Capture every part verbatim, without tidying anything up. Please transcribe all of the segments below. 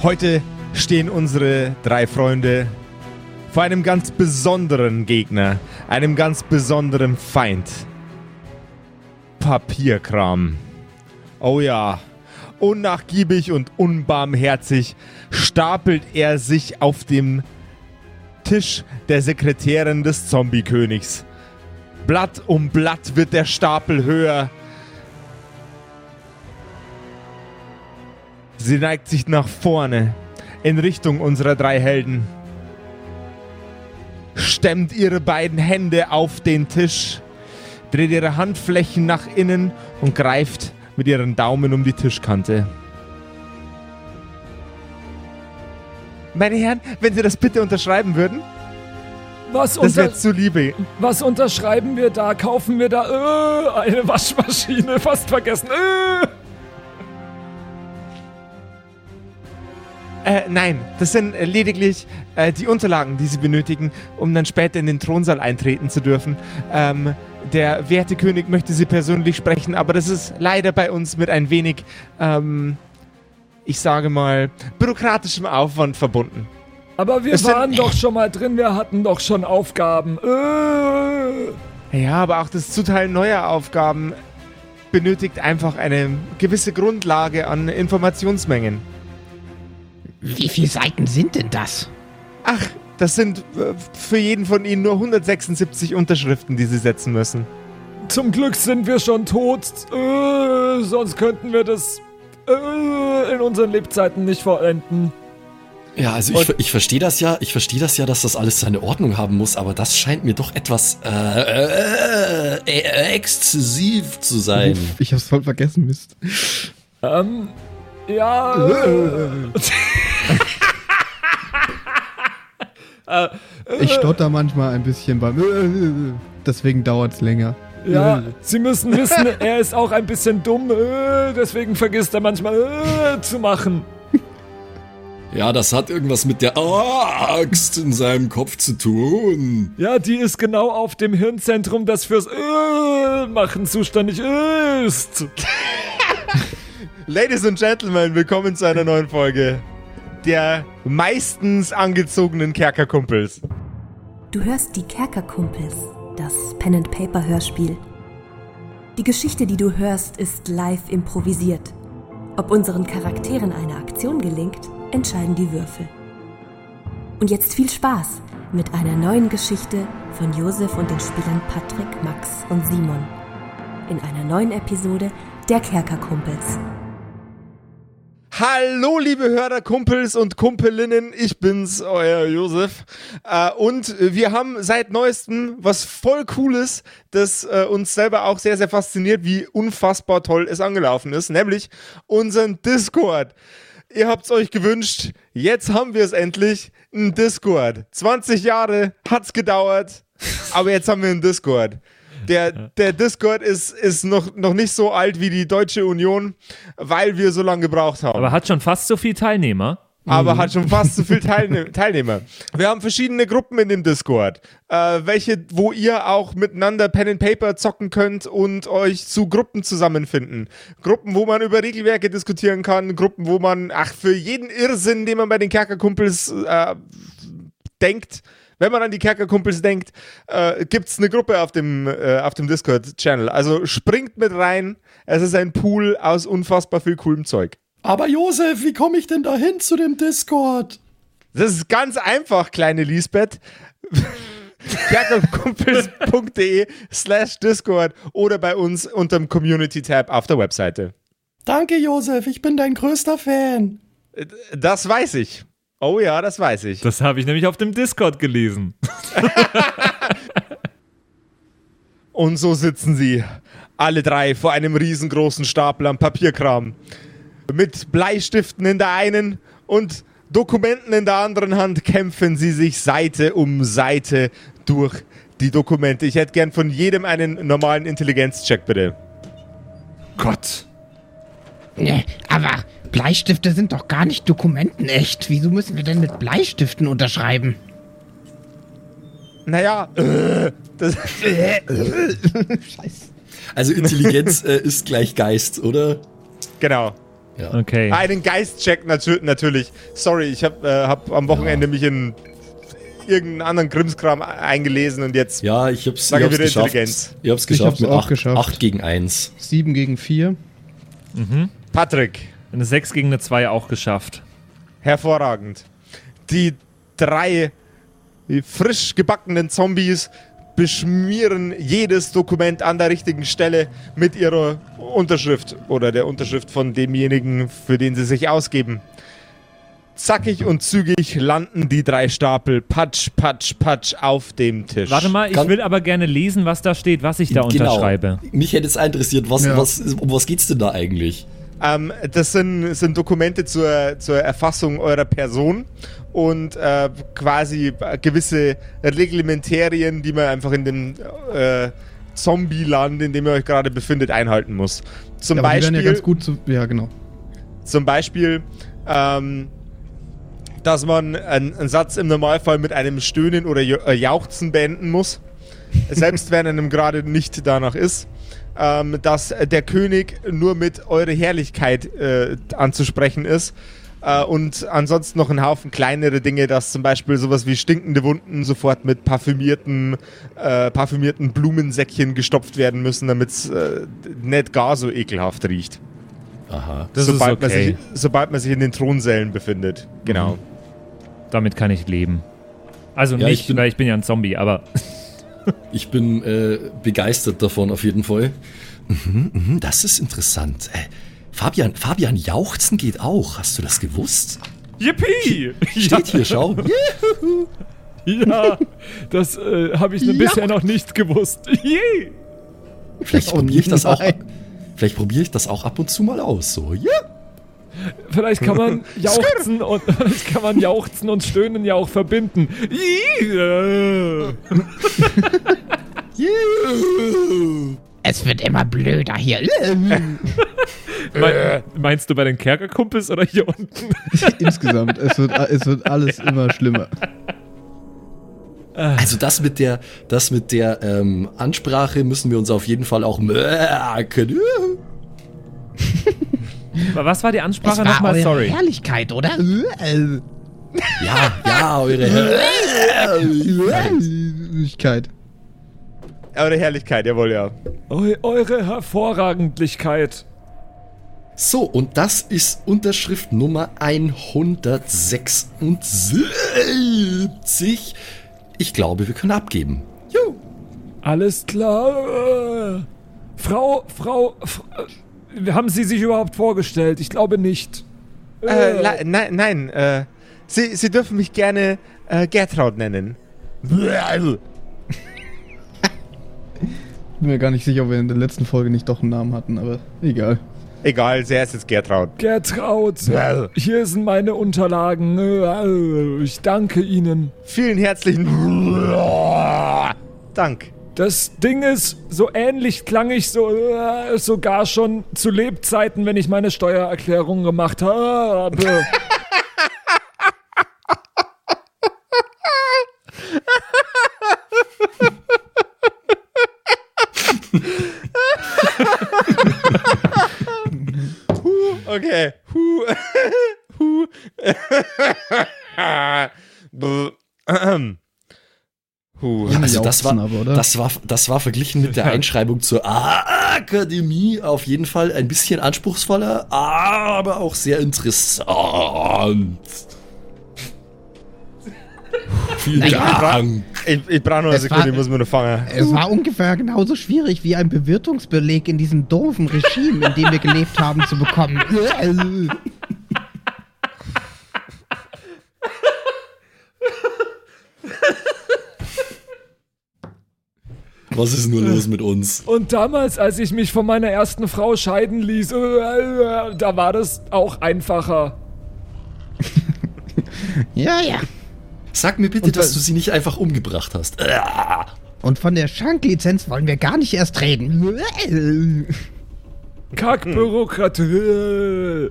Heute stehen unsere drei Freunde vor einem ganz besonderen Gegner, einem ganz besonderen Feind. Papierkram. Oh ja, unnachgiebig und unbarmherzig stapelt er sich auf dem Tisch der Sekretärin des Zombie-Königs. Blatt um Blatt wird der Stapel höher. Sie neigt sich nach vorne, in Richtung unserer drei Helden. Stemmt ihre beiden Hände auf den Tisch, dreht ihre Handflächen nach innen und greift mit ihren Daumen um die Tischkante. Meine Herren, wenn Sie das bitte unterschreiben würden? Was das unter- wäre zu liebe. Was unterschreiben wir da? Kaufen wir da äh, eine Waschmaschine? Fast vergessen. Äh. Äh, nein, das sind äh, lediglich äh, die Unterlagen, die Sie benötigen, um dann später in den Thronsaal eintreten zu dürfen. Ähm, der werte König möchte Sie persönlich sprechen, aber das ist leider bei uns mit ein wenig, ähm, ich sage mal, bürokratischem Aufwand verbunden. Aber wir Es waren sind- doch schon mal drin, wir hatten doch schon Aufgaben. Äh. Ja, aber auch das Zuteilen neuer Aufgaben benötigt einfach eine gewisse Grundlage an Informationsmengen. Wie viele Seiten sind denn das? Ach, das sind äh, für jeden von Ihnen nur hundertsechsundsiebzig Unterschriften, die Sie setzen müssen. Zum Glück sind wir schon tot. Äh, sonst könnten wir das äh, in unseren Lebzeiten nicht vollenden. Ja, also ich, ich verstehe das ja, ich verstehe das ja, dass das alles seine Ordnung haben muss, aber das scheint mir doch etwas äh, äh, äh, exzessiv zu sein. Ich hab's voll vergessen, Mist. Ähm, ja. Äh. Ich stotter manchmal ein bisschen beim. Deswegen dauert's länger. Ja, Sie müssen wissen, er ist auch ein bisschen dumm, äh, deswegen vergisst er manchmal äh, zu machen. Ja, das hat irgendwas mit der Axt in seinem Kopf zu tun. Ja, die ist genau auf dem Hirnzentrum, das fürs äh, Machen zuständig ist. Ladies and Gentlemen, willkommen zu einer neuen Folge der meistens angezogenen Kerkerkumpels. Du hörst die Kerkerkumpels, das Pen-and-Paper-Hörspiel. Die Geschichte, die du hörst, ist live improvisiert. Ob unseren Charakteren eine Aktion gelingt, entscheiden die Würfel. Und jetzt viel Spaß mit einer neuen Geschichte von Josef und den Spielern Patrick, Max und Simon. In einer neuen Episode der Kerkerkumpels. Hallo, liebe Hörerkumpels und Kumpelinnen, ich bin's, euer Josef. Äh, und wir haben seit neuestem was voll Cooles, das äh, uns selber auch sehr, sehr fasziniert, wie unfassbar toll es angelaufen ist, nämlich unseren Discord. Ihr habt's euch gewünscht, jetzt haben wir es endlich, ein Discord. zwanzig Jahre hat's gedauert, aber jetzt haben wir einen Discord. Der, der Discord ist, ist noch, noch nicht so alt wie die Deutsche Union, weil wir so lange gebraucht haben. Aber hat schon fast so viel Teilnehmer. Aber hat schon fast so viele Teilne- Teilnehmer. Wir haben verschiedene Gruppen in dem Discord, äh, welche, wo ihr auch miteinander Pen and Paper zocken könnt und euch zu Gruppen zusammenfinden. Gruppen, wo man über Regelwerke diskutieren kann, Gruppen, wo man, ach, für jeden Irrsinn, den man bei den Kerkerkumpels äh, denkt, wenn man an die Kerkerkumpels denkt, äh, gibt es eine Gruppe auf dem, äh, auf dem Discord-Channel. Also springt mit rein. Es ist ein Pool aus unfassbar viel coolem Zeug. Aber Josef, wie komme ich denn da hin zu dem Discord? Das ist ganz einfach, kleine Lisbeth. kerkerkumpels.de slash Discord oder bei uns unterm Community-Tab auf der Webseite. Danke, Josef, ich bin dein größter Fan. Das weiß ich. Oh ja, das weiß ich. Das habe ich nämlich auf dem Discord gelesen. Und so sitzen sie, alle drei, vor einem riesengroßen Stapel an Papierkram. Mit Bleistiften in der einen und Dokumenten in der anderen Hand kämpfen sie sich Seite um Seite durch die Dokumente. Ich hätte gern von jedem einen normalen Intelligenzcheck, bitte. Gott. Nee, aber Bleistifte sind doch gar nicht dokumentenecht. Wieso müssen wir denn mit Bleistiften unterschreiben? Naja, äh, das... Scheiße. Also Intelligenz äh, ist gleich Geist, oder? Genau. Ja. Okay. Einen Geistcheck natür- natürlich. Sorry, ich habe äh, hab am Wochenende Ja. mich in irgendeinen anderen Krimskram eingelesen und jetzt Ja, ich hab's, ich Sage hab's wieder geschafft. Intelligenz. Ich hab's Ich geschafft hab's mit auch acht, geschafft. acht gegen eins. sieben gegen vier. Patrick, Eine sechs gegen eine zwei auch geschafft. hervorragend. Die drei frisch gebackenen Zombies beschmieren jedes Dokument an der richtigen Stelle mit ihrer Unterschrift oder der Unterschrift von demjenigen, für den sie sich ausgeben. Zackig und zügig landen die drei Stapel patsch, patsch, patsch auf dem Tisch. Warte mal, ich Kann- will aber gerne lesen, was da steht, was ich da unterschreibe. Genau. Mich hätte jetzt interessiert, was, Ja. was, um was geht's denn da eigentlich? Ähm, das sind, sind Dokumente zur, zur Erfassung eurer Person und äh, quasi gewisse Reglementarien, die man einfach in dem äh, Zombie-Land, in dem ihr euch gerade befindet, einhalten muss. Zum Ja, aber die werden Beispiel, ja ganz gut zu. Ja, genau. zum Beispiel ähm, dass man einen, einen Satz im Normalfall mit einem Stöhnen oder Jau- äh, Jauchzen beenden muss, selbst wenn einem gerade nicht danach ist. Ähm, dass der König nur mit eure Herrlichkeit äh, anzusprechen ist. Äh, und ansonsten noch ein Haufen kleinere Dinge, dass zum Beispiel sowas wie stinkende Wunden sofort mit parfümierten, äh, parfümierten Blumensäckchen gestopft werden müssen, damit es äh, nicht gar so ekelhaft riecht. Aha. Das sobald, ist okay. man sich, sobald man sich in den Thronsälen befindet. Genau. Damit kann ich leben. Also Ja, nicht, ich bin- weil ich bin ja ein Zombie, aber Ich bin äh, begeistert davon auf jeden Fall. Mhm, mhm, das ist interessant. Äh, Fabian, Fabian Jauchzen geht auch. Hast du das gewusst? Yippie! Steht hier, schau. Ja, das äh, habe ich Ja. bisher noch nicht gewusst. Yay! Vielleicht Oh probiere ich das auch. nein. Vielleicht probiere ich das auch ab und zu mal aus. So, ja. Vielleicht kann man jauchzen und vielleicht kann man jauchzen und stöhnen ja auch verbinden. Yeah. Es wird immer blöder hier. Me meinst du bei den Kerkerkumpels oder hier unten? Insgesamt. Es wird, es wird alles immer schlimmer. Also das mit der, das mit der ähm, Ansprache müssen wir uns auf jeden Fall auch merken. Was war die Das Ansprache war nochmal? eure Sorry. Herrlichkeit, oder? Ja, ja, eure Herrlichkeit. Eure Herrlichkeit, jawohl, ja. Eu eure Hervorragendlichkeit. So, und das ist Unterschrift Nummer hundertsechsundsiebzig. Ich glaube, wir können abgeben. Jo. Alles klar. Frau, Frau, F äh, haben Sie sich überhaupt vorgestellt? Ich glaube nicht. Äh, la- nein, nein, äh, Sie, Sie dürfen mich gerne äh, Gertraud nennen. Bin mir gar nicht sicher, ob wir in der letzten Folge nicht doch einen Namen hatten, aber egal. Egal, sehr ist jetzt Gertraud. Gertraud, hier sind meine Unterlagen. Ich danke Ihnen. Vielen herzlichen Dank. Das Ding ist, so ähnlich klang ich so äh, sogar schon zu Lebzeiten, wenn ich meine Steuererklärung gemacht habe. Okay. Huh. Huh. Brr. Ahem. Huh. Also das war, Jauchzen aber, oder? das war, das war verglichen mit der Einschreibung zur A- Akademie auf jeden Fall ein bisschen anspruchsvoller, aber auch sehr interessant. Vielen Naja, Dank. Ich, ich brauche noch eine Es Sekunde, war- ich muss mir noch fangen. Es war ungefähr genauso schwierig wie ein Bewirtungsbeleg in diesem doofen Regime, in dem wir gelebt haben, zu bekommen. Was ist nur los mit uns? Und damals, als ich mich von meiner ersten Frau scheiden ließ, äh, da war das auch einfacher. Ja, ja. Sag mir bitte, Und dass was- du sie nicht einfach umgebracht hast. Ah. Und von der Schanklizenz wollen wir gar nicht erst reden. Kackbürokratie.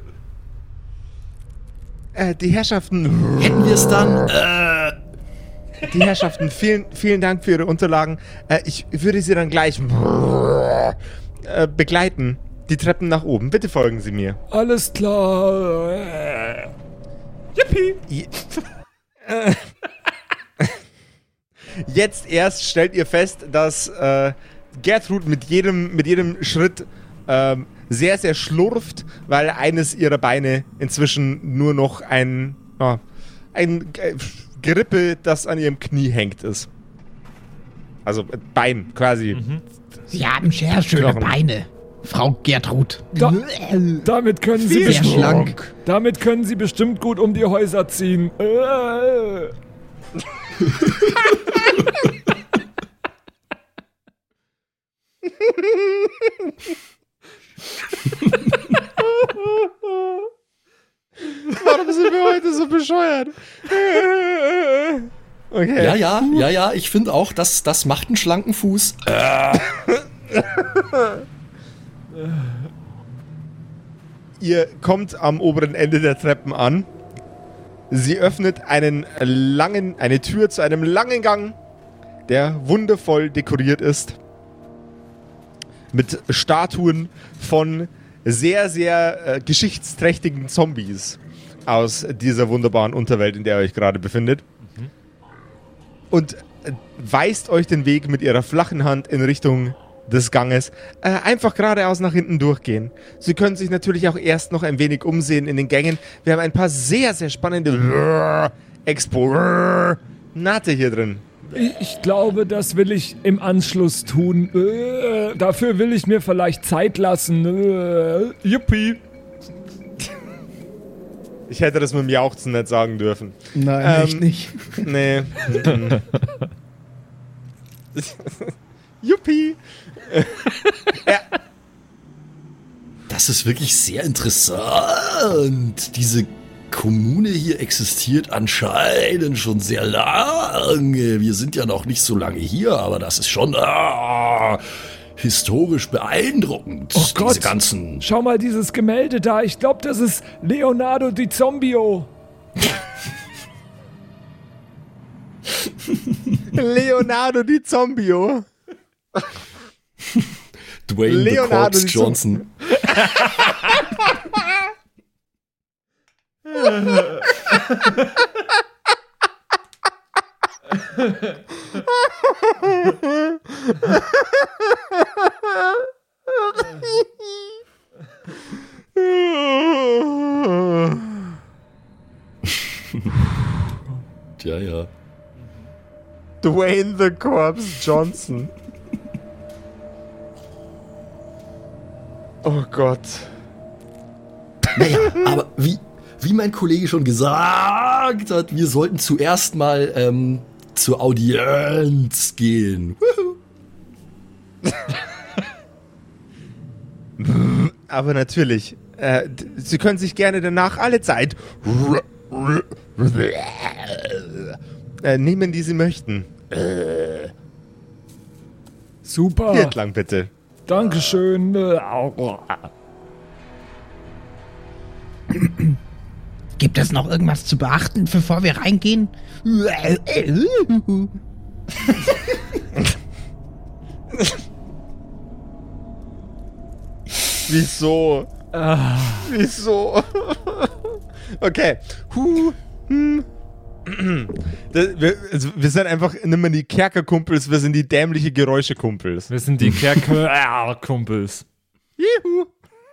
Äh, die Herrschaften, Hätten wir es dann? Äh. die Herrschaften, vielen, vielen Dank für Ihre Unterlagen. Äh, ich würde Sie dann gleich äh, begleiten. die Treppen nach oben. Bitte folgen Sie mir. Alles klar. Yippie. Je- Äh. Jetzt erst stellt ihr fest, dass äh, Gertrud mit jedem, mit jedem Schritt ähm, sehr, sehr schlurft, weil eines ihrer Beine inzwischen nur noch ein, ja, ein G- Gerippe, das an ihrem Knie hängt, ist. Also äh, Bein quasi. Sie haben sehr schöne Knochen. Beine, Frau Gertrud. Da, damit können Sie Sehr bestimmt, schlank. damit können Sie bestimmt gut um die Häuser ziehen. Äh. Warum sind wir heute so bescheuert? Okay. Ja, ja, ja, ja, ich finde auch, das, das macht einen schlanken Fuß. Ihr kommt am oberen Ende der Treppen an. Sie öffnet einen langen, eine Tür zu einem langen Gang, der wundervoll dekoriert ist. Mit Statuen von sehr, sehr äh, geschichtsträchtigen Zombies aus dieser wunderbaren Unterwelt, in der ihr euch gerade befindet. Und äh, weist euch den Weg mit ihrer flachen Hand in Richtung des Ganges. Äh, einfach geradeaus nach hinten durchgehen. Sie können sich natürlich auch erst noch ein wenig umsehen in den Gängen. Wir haben ein paar sehr, sehr spannende Exponate hier drin. Ich, ich glaube, das will ich im Anschluss tun. Äh, dafür will ich mir vielleicht Zeit lassen. Äh, yippie. Ich hätte das mit dem Jauchzen nicht sagen dürfen. Nein, Ähm, echt nicht. Nee. Mhm. Juppie. Das ist wirklich sehr interessant. Diese Kommune hier existiert anscheinend schon sehr lange. Wir sind ja noch nicht so lange hier, aber das ist schon ah, historisch beeindruckend. Oh Gott. Diese ganzen. Schau mal dieses Gemälde da. Ich glaube, das ist Leonardo di Zombio. Leonardo di Zombio. Dwayne Leonardo the di Corpse Johnson. Ja, ja. Dwayne the Corpse Johnson. Oh Gott. Naja, aber wie, wie mein Kollege schon gesagt hat, wir sollten zuerst mal ähm, zur Audienz gehen. Aber natürlich. Äh, d- Sie können sich gerne danach alle Zeit äh, nehmen, die Sie möchten. Super. Hier entlang bitte. Dankeschön. Äh, Gibt es noch irgendwas zu beachten, bevor wir reingehen? Wieso? Wieso? Okay. Huh. Hm. Das, wir, also wir sind einfach nicht mehr die Kerkerkumpels, wir sind die dämliche Geräuschekumpels. Wir sind die Kerker-Kumpels. Juhu.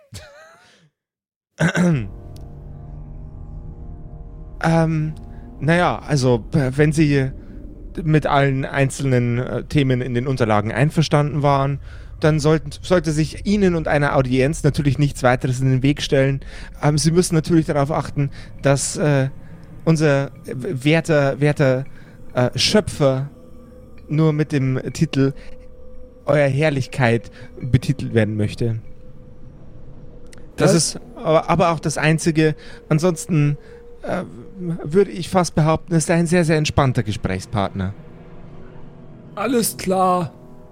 ähm, naja, also äh, wenn Sie mit allen einzelnen äh, Themen in den Unterlagen einverstanden waren, dann sollten, sollte sich Ihnen und einer Audienz natürlich nichts weiteres in den Weg stellen. Ähm, Sie müssen natürlich darauf achten, dass äh, unser werter, werter äh, Schöpfer nur mit dem Titel Euer Herrlichkeit betitelt werden möchte. Das, Das- ist aber, aber auch das Einzige. Ansonsten äh, würde ich fast behaupten, ist er ein sehr, sehr entspannter Gesprächspartner. Alles klar.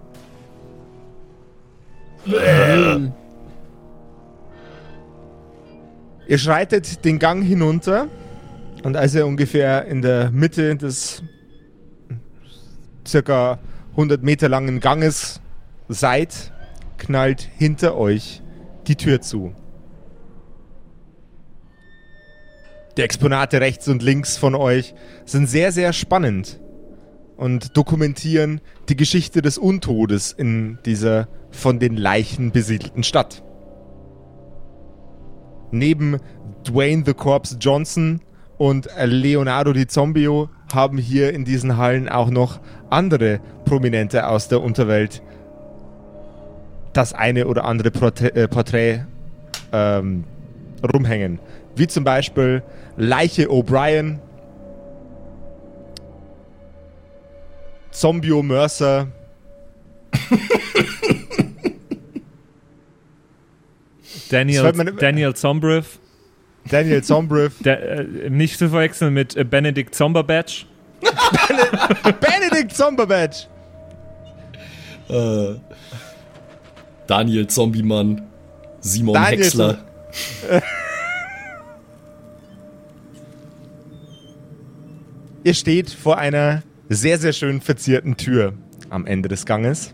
Ihr schreitet den Gang hinunter und als ihr ungefähr in der Mitte des circa hundert Meter langen Ganges seid, knallt hinter euch die Tür zu. Die Exponate rechts und links von euch sind sehr, sehr spannend und dokumentieren die Geschichte des Untodes in dieser von den Leichen besiedelten Stadt. Neben Dwayne The Corpse Johnson und Leonardo Di Zombio haben hier in diesen Hallen auch noch andere Prominente aus der Unterwelt das eine oder andere Porträt, äh, Porträt ähm, rumhängen. Wie zum Beispiel Leiche O'Brien, Zombio Mercer, Daniel, Daniel Zombriff. Daniel Zombriff. Der, äh, nicht zu verwechseln mit äh, Benedict Zomberbatch. Benedict Zomberbatch. Äh, Daniel Zombiemann. Simon Daniel Häcksler. Zom- Ihr steht vor einer sehr, sehr schön verzierten Tür am Ende des Ganges.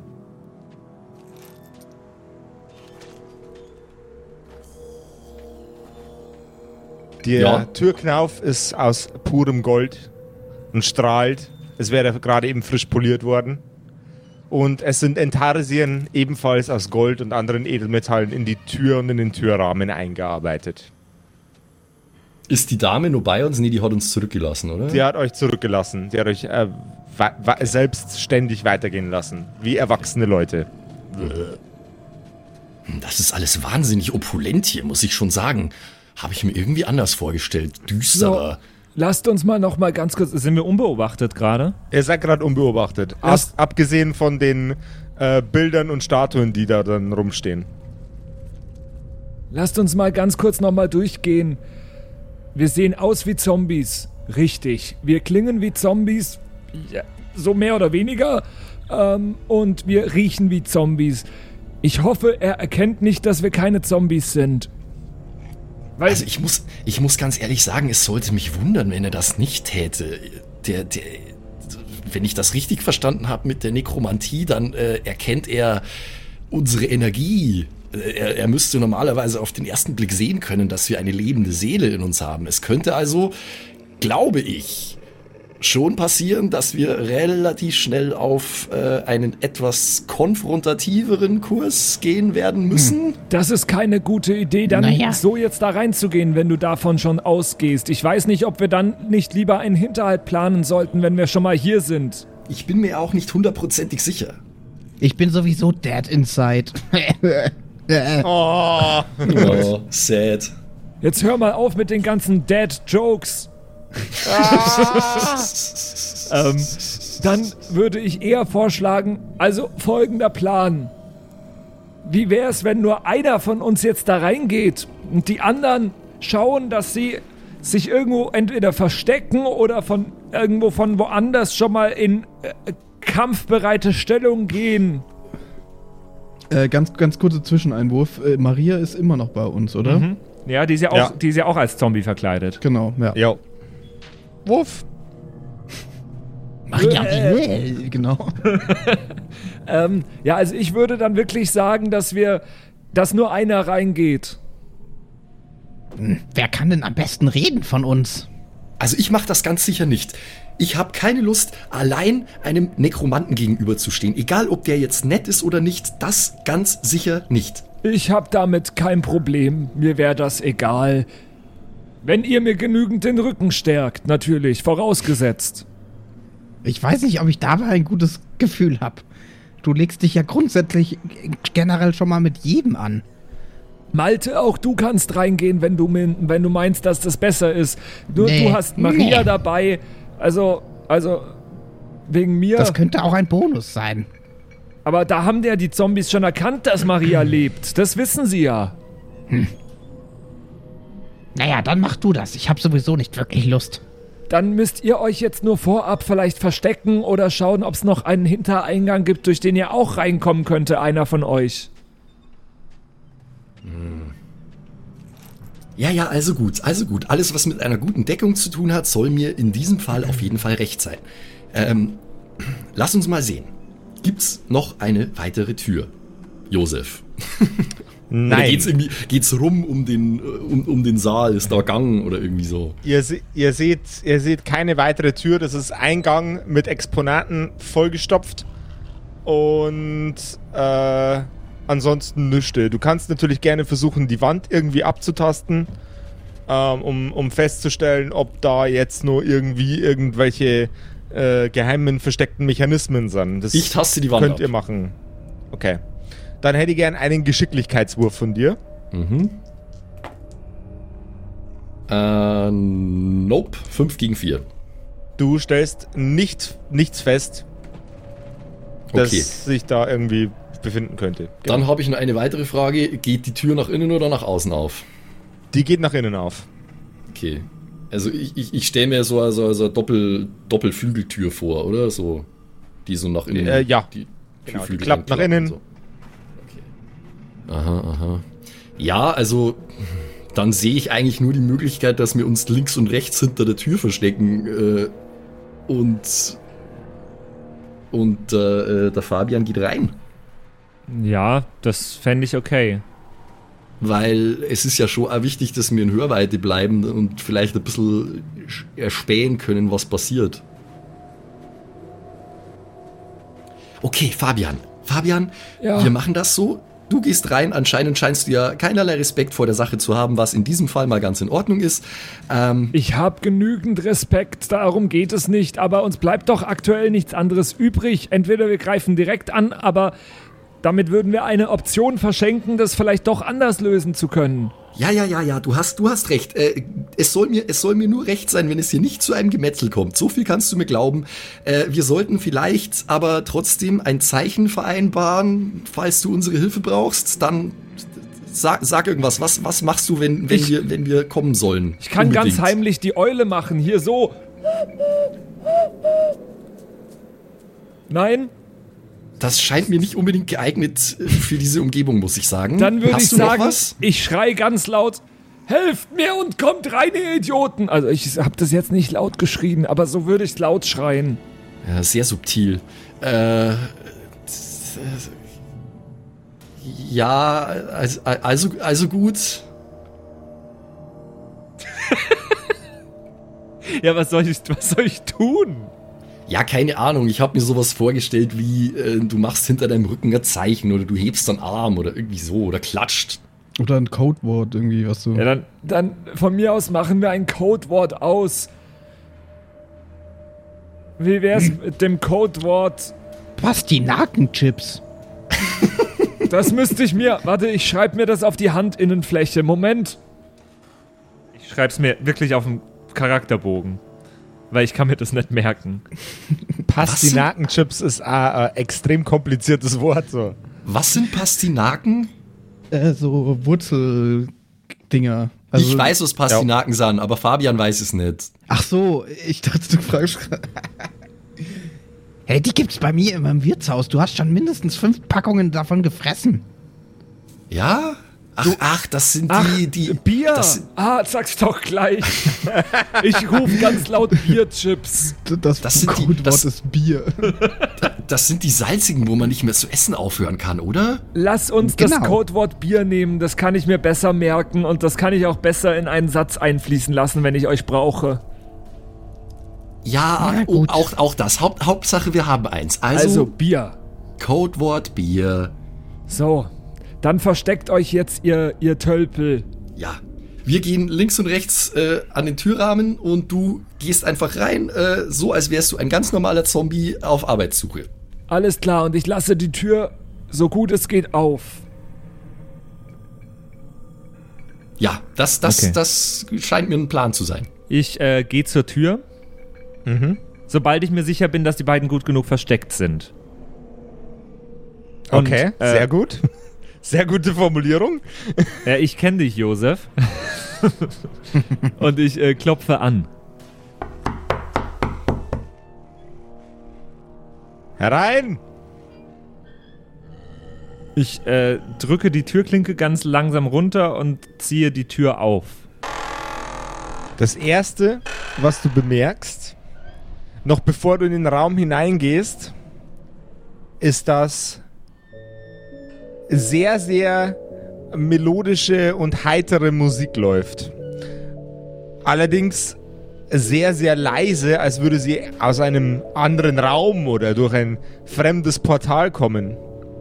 Der Ja. Türknauf ist aus purem Gold und strahlt. Es wäre gerade eben frisch poliert worden. Und es sind Intarsien ebenfalls aus Gold und anderen Edelmetallen in die Tür und in den Türrahmen eingearbeitet. Ist die Dame nur bei uns? Nee, die hat uns zurückgelassen, oder? Die hat euch zurückgelassen. Die hat euch äh, wa- wa- selbstständig weitergehen lassen. Wie erwachsene Leute. Das ist alles wahnsinnig opulent hier, muss ich schon sagen. Habe ich mir irgendwie anders vorgestellt. Düsterer. Lasst uns mal noch mal ganz kurz, sind wir unbeobachtet gerade? Ihr seid gerade unbeobachtet. Lass- Ab, abgesehen von den äh, Bildern und Statuen, die da dann rumstehen. Lasst uns mal ganz kurz noch mal durchgehen. Wir sehen aus wie Zombies. Richtig. Wir klingen wie Zombies. Ja, so mehr oder weniger. Ähm, und wir riechen wie Zombies. Ich hoffe, er erkennt nicht, dass wir keine Zombies sind. Weil Also ich muss, ich muss ganz ehrlich sagen, es sollte mich wundern, wenn er das nicht täte. Der, der, wenn ich das richtig verstanden habe mit der Nekromantie, dann äh, erkennt er unsere Energie. Er, er müsste normalerweise auf den ersten Blick sehen können, dass wir eine lebende Seele in uns haben. Es könnte also, glaube ich, schon passieren, dass wir relativ schnell auf äh, einen etwas konfrontativeren Kurs gehen werden müssen. das ist keine gute Idee, dann Naja. so jetzt da reinzugehen, wenn du davon schon ausgehst. Ich weiß nicht, ob wir dann nicht lieber einen Hinterhalt planen sollten, wenn wir schon mal hier sind. Ich bin mir auch nicht hundertprozentig sicher. Ich bin sowieso dead inside. Oh. Oh, sad. Jetzt hör mal auf mit den ganzen Dead Jokes. ähm, dann würde ich eher vorschlagen, also folgender Plan. Wie wär's, wenn nur einer von uns jetzt da reingeht und die anderen schauen, dass sie sich irgendwo entweder verstecken oder von irgendwo von woanders schon mal in äh, kampfbereite Stellung gehen. Äh, ganz, ganz kurzer Zwischeneinwurf. Äh, Maria ist immer noch bei uns, oder? Mhm. Ja, die ist ja, auch, Ja. die ist ja auch als Zombie verkleidet. Genau, ja. Jo. Wuff. Maria, Äh. Genau. Ähm, ja, also ich würde dann wirklich sagen, dass wir, dass nur einer reingeht. wer kann denn am besten reden von uns? Also ich mache das ganz sicher nicht. Ich habe keine Lust, allein einem Nekromanten gegenüberzustehen. Egal, ob der jetzt nett ist oder nicht, das ganz sicher nicht. Ich hab damit kein Problem. Mir wäre das egal. Wenn ihr mir genügend den Rücken stärkt, natürlich, vorausgesetzt. Ich weiß nicht, ob ich dabei ein gutes Gefühl habe. Du legst dich ja grundsätzlich generell schon mal mit jedem an. Malte, auch du kannst reingehen, wenn du, min- wenn du meinst, dass das besser ist. Nur Nee. du hast Maria Nee. dabei. Also, also, wegen mir. Das könnte auch ein Bonus sein. Aber da haben ja die Zombies schon erkannt, dass Maria lebt. Das wissen sie ja. Naja, dann mach du das. Ich habe sowieso nicht wirklich Lust. Dann müsst ihr euch jetzt nur vorab vielleicht verstecken oder schauen, ob es noch einen Hintereingang gibt, durch den ihr auch reinkommen könnte, einer von euch. Ja, ja, also gut, also gut. Alles, was mit einer guten Deckung zu tun hat, soll mir in diesem Fall auf jeden Fall recht sein. Ähm, lass uns mal sehen. Gibt's noch eine weitere Tür? Josef. Nein. Oder geht's irgendwie, geht's rum um den, um, um den Saal, ist da Gang oder irgendwie so? Ihr, se ihr, seht, ihr seht keine weitere Tür, das ist ein Gang mit Exponaten vollgestopft und äh, ansonsten nüchte. Du kannst natürlich gerne versuchen, die Wand irgendwie abzutasten, ähm, um, um festzustellen, ob da jetzt nur irgendwie irgendwelche äh, geheimen, versteckten Mechanismen sind. Das Ich taste die Wand könnt ab. ihr machen. Okay. Dann hätte ich gern einen Geschicklichkeitswurf von dir. Mhm. Äh, nope. fünf gegen vier. Du stellst nicht, nichts fest, das Okay. sich da irgendwie befinden könnte. Dann habe ich noch eine weitere Frage. Geht die Tür nach innen oder nach außen auf? Die geht nach innen auf. Okay. Also ich, ich, ich stelle mir so, so, so eine Doppel, Doppelflügeltür vor, oder? So, die so nach innen. Äh, ja. Die Genau, die Türflügel klappt nach anklappen innen. und so. Okay. Aha, aha. Ja, also dann sehe ich eigentlich nur die Möglichkeit, dass wir uns links und rechts hinter der Tür verstecken äh, und und äh, der Fabian geht rein. Ja, das fände ich okay. Weil es ist ja schon auch wichtig, dass wir in Hörweite bleiben und vielleicht ein bisschen erspähen können, was passiert. Okay, Fabian. Fabian, Ja. wir machen das so. Du gehst rein, anscheinend scheinst du ja keinerlei Respekt vor der Sache zu haben, was in diesem Fall mal ganz in Ordnung ist. Ähm, Ich habe genügend Respekt, darum geht es nicht, aber uns bleibt doch aktuell nichts anderes übrig. Entweder wir greifen direkt an, aber damit würden wir eine Option verschenken, das vielleicht doch anders lösen zu können. ja, ja, ja, ja, du hast, du hast recht. Äh, es, soll mir, es soll mir nur recht sein, wenn es hier nicht zu einem Gemetzel kommt. So viel kannst du mir glauben. Äh, wir sollten vielleicht aber trotzdem ein Zeichen vereinbaren, falls du unsere Hilfe brauchst. Dann sag, sag irgendwas. Was, was machst du, wenn, wenn, Ich- wir, wenn wir kommen sollen? Ich kann Unbedingt. ganz heimlich die Eule machen, hier so. Nein? Das scheint mir nicht unbedingt geeignet äh, für diese Umgebung, muss ich sagen. Dann würde Hast ich du noch sagen, was? ich schrei ganz laut, helft mir und kommt rein, ihr Idioten. Also ich habe das jetzt nicht laut geschrien, aber so würde ich laut schreien. Ja, sehr subtil. Äh, ja, also, also, also gut. Ja, was soll ich, was soll ich tun? Ja, keine Ahnung. Ich habe mir sowas vorgestellt wie, äh, du machst hinter deinem Rücken ein Zeichen oder du hebst deinen Arm oder irgendwie so oder klatscht. Oder ein Codewort irgendwie, was du. Ja, dann, Dann von mir aus machen wir ein Codewort aus. Wie wär's mit dem Codewort? Pastinakenchips. Das müsste ich mir. Warte, ich schreibe mir das auf die Handinnenfläche. Moment. ich schreib's mir wirklich auf dem Charakterbogen. Weil ich kann mir das nicht merken. Pastinakenchips ist ein äh, extrem kompliziertes Wort. So. Was sind Pastinaken? Äh, so Wurzeldinger. Also, ich weiß, was Pastinaken sind, aber Fabian weiß es nicht. Ach so, ich dachte, du fragst gerade. Hey, die gibt's bei mir immer im Wirtshaus. Du hast schon mindestens fünf Packungen davon gefressen. Ja? Ach, ach das sind Ach, die, die... Bier. Das sind, Ah, sag's doch gleich. Ich rufe ganz laut Bierchips. Das, Das sind die- Codewort das- ist Bier. das sind die salzigen, wo man nicht mehr zu essen aufhören kann, oder? Lass uns das Genau. Codewort Bier nehmen. Das kann ich mir besser merken und das kann ich auch besser in einen Satz einfließen lassen, wenn ich euch brauche. Ja, Na oh, gut. auch, auch das. Haupt, Hauptsache, wir haben eins. Also, Also Bier. Codewort Bier. So, dann versteckt euch jetzt, ihr, ihr Tölpel. Ja. Wir gehen links und rechts äh, an den Türrahmen und du gehst einfach rein, äh, so als wärst du ein ganz normaler Zombie auf Arbeitssuche. Alles klar, und ich lasse die Tür so gut es geht auf. Ja, das, das, Okay. das scheint mir ein Plan zu sein. Ich äh, gehe zur Tür. Mhm. Sobald ich mir sicher bin, dass die beiden gut genug versteckt sind. Und, Okay, äh, sehr gut. Sehr gute Formulierung. Ja, ich kenne dich, Josef. Und ich äh, klopfe an. Herein! Ich äh, drücke die Türklinke ganz langsam runter und ziehe die Tür auf. Das Erste, was du bemerkst, noch bevor du in den Raum hineingehst, ist das sehr, sehr melodische und heitere Musik läuft. Allerdings sehr, sehr leise, als würde sie aus einem anderen Raum oder durch ein fremdes Portal kommen.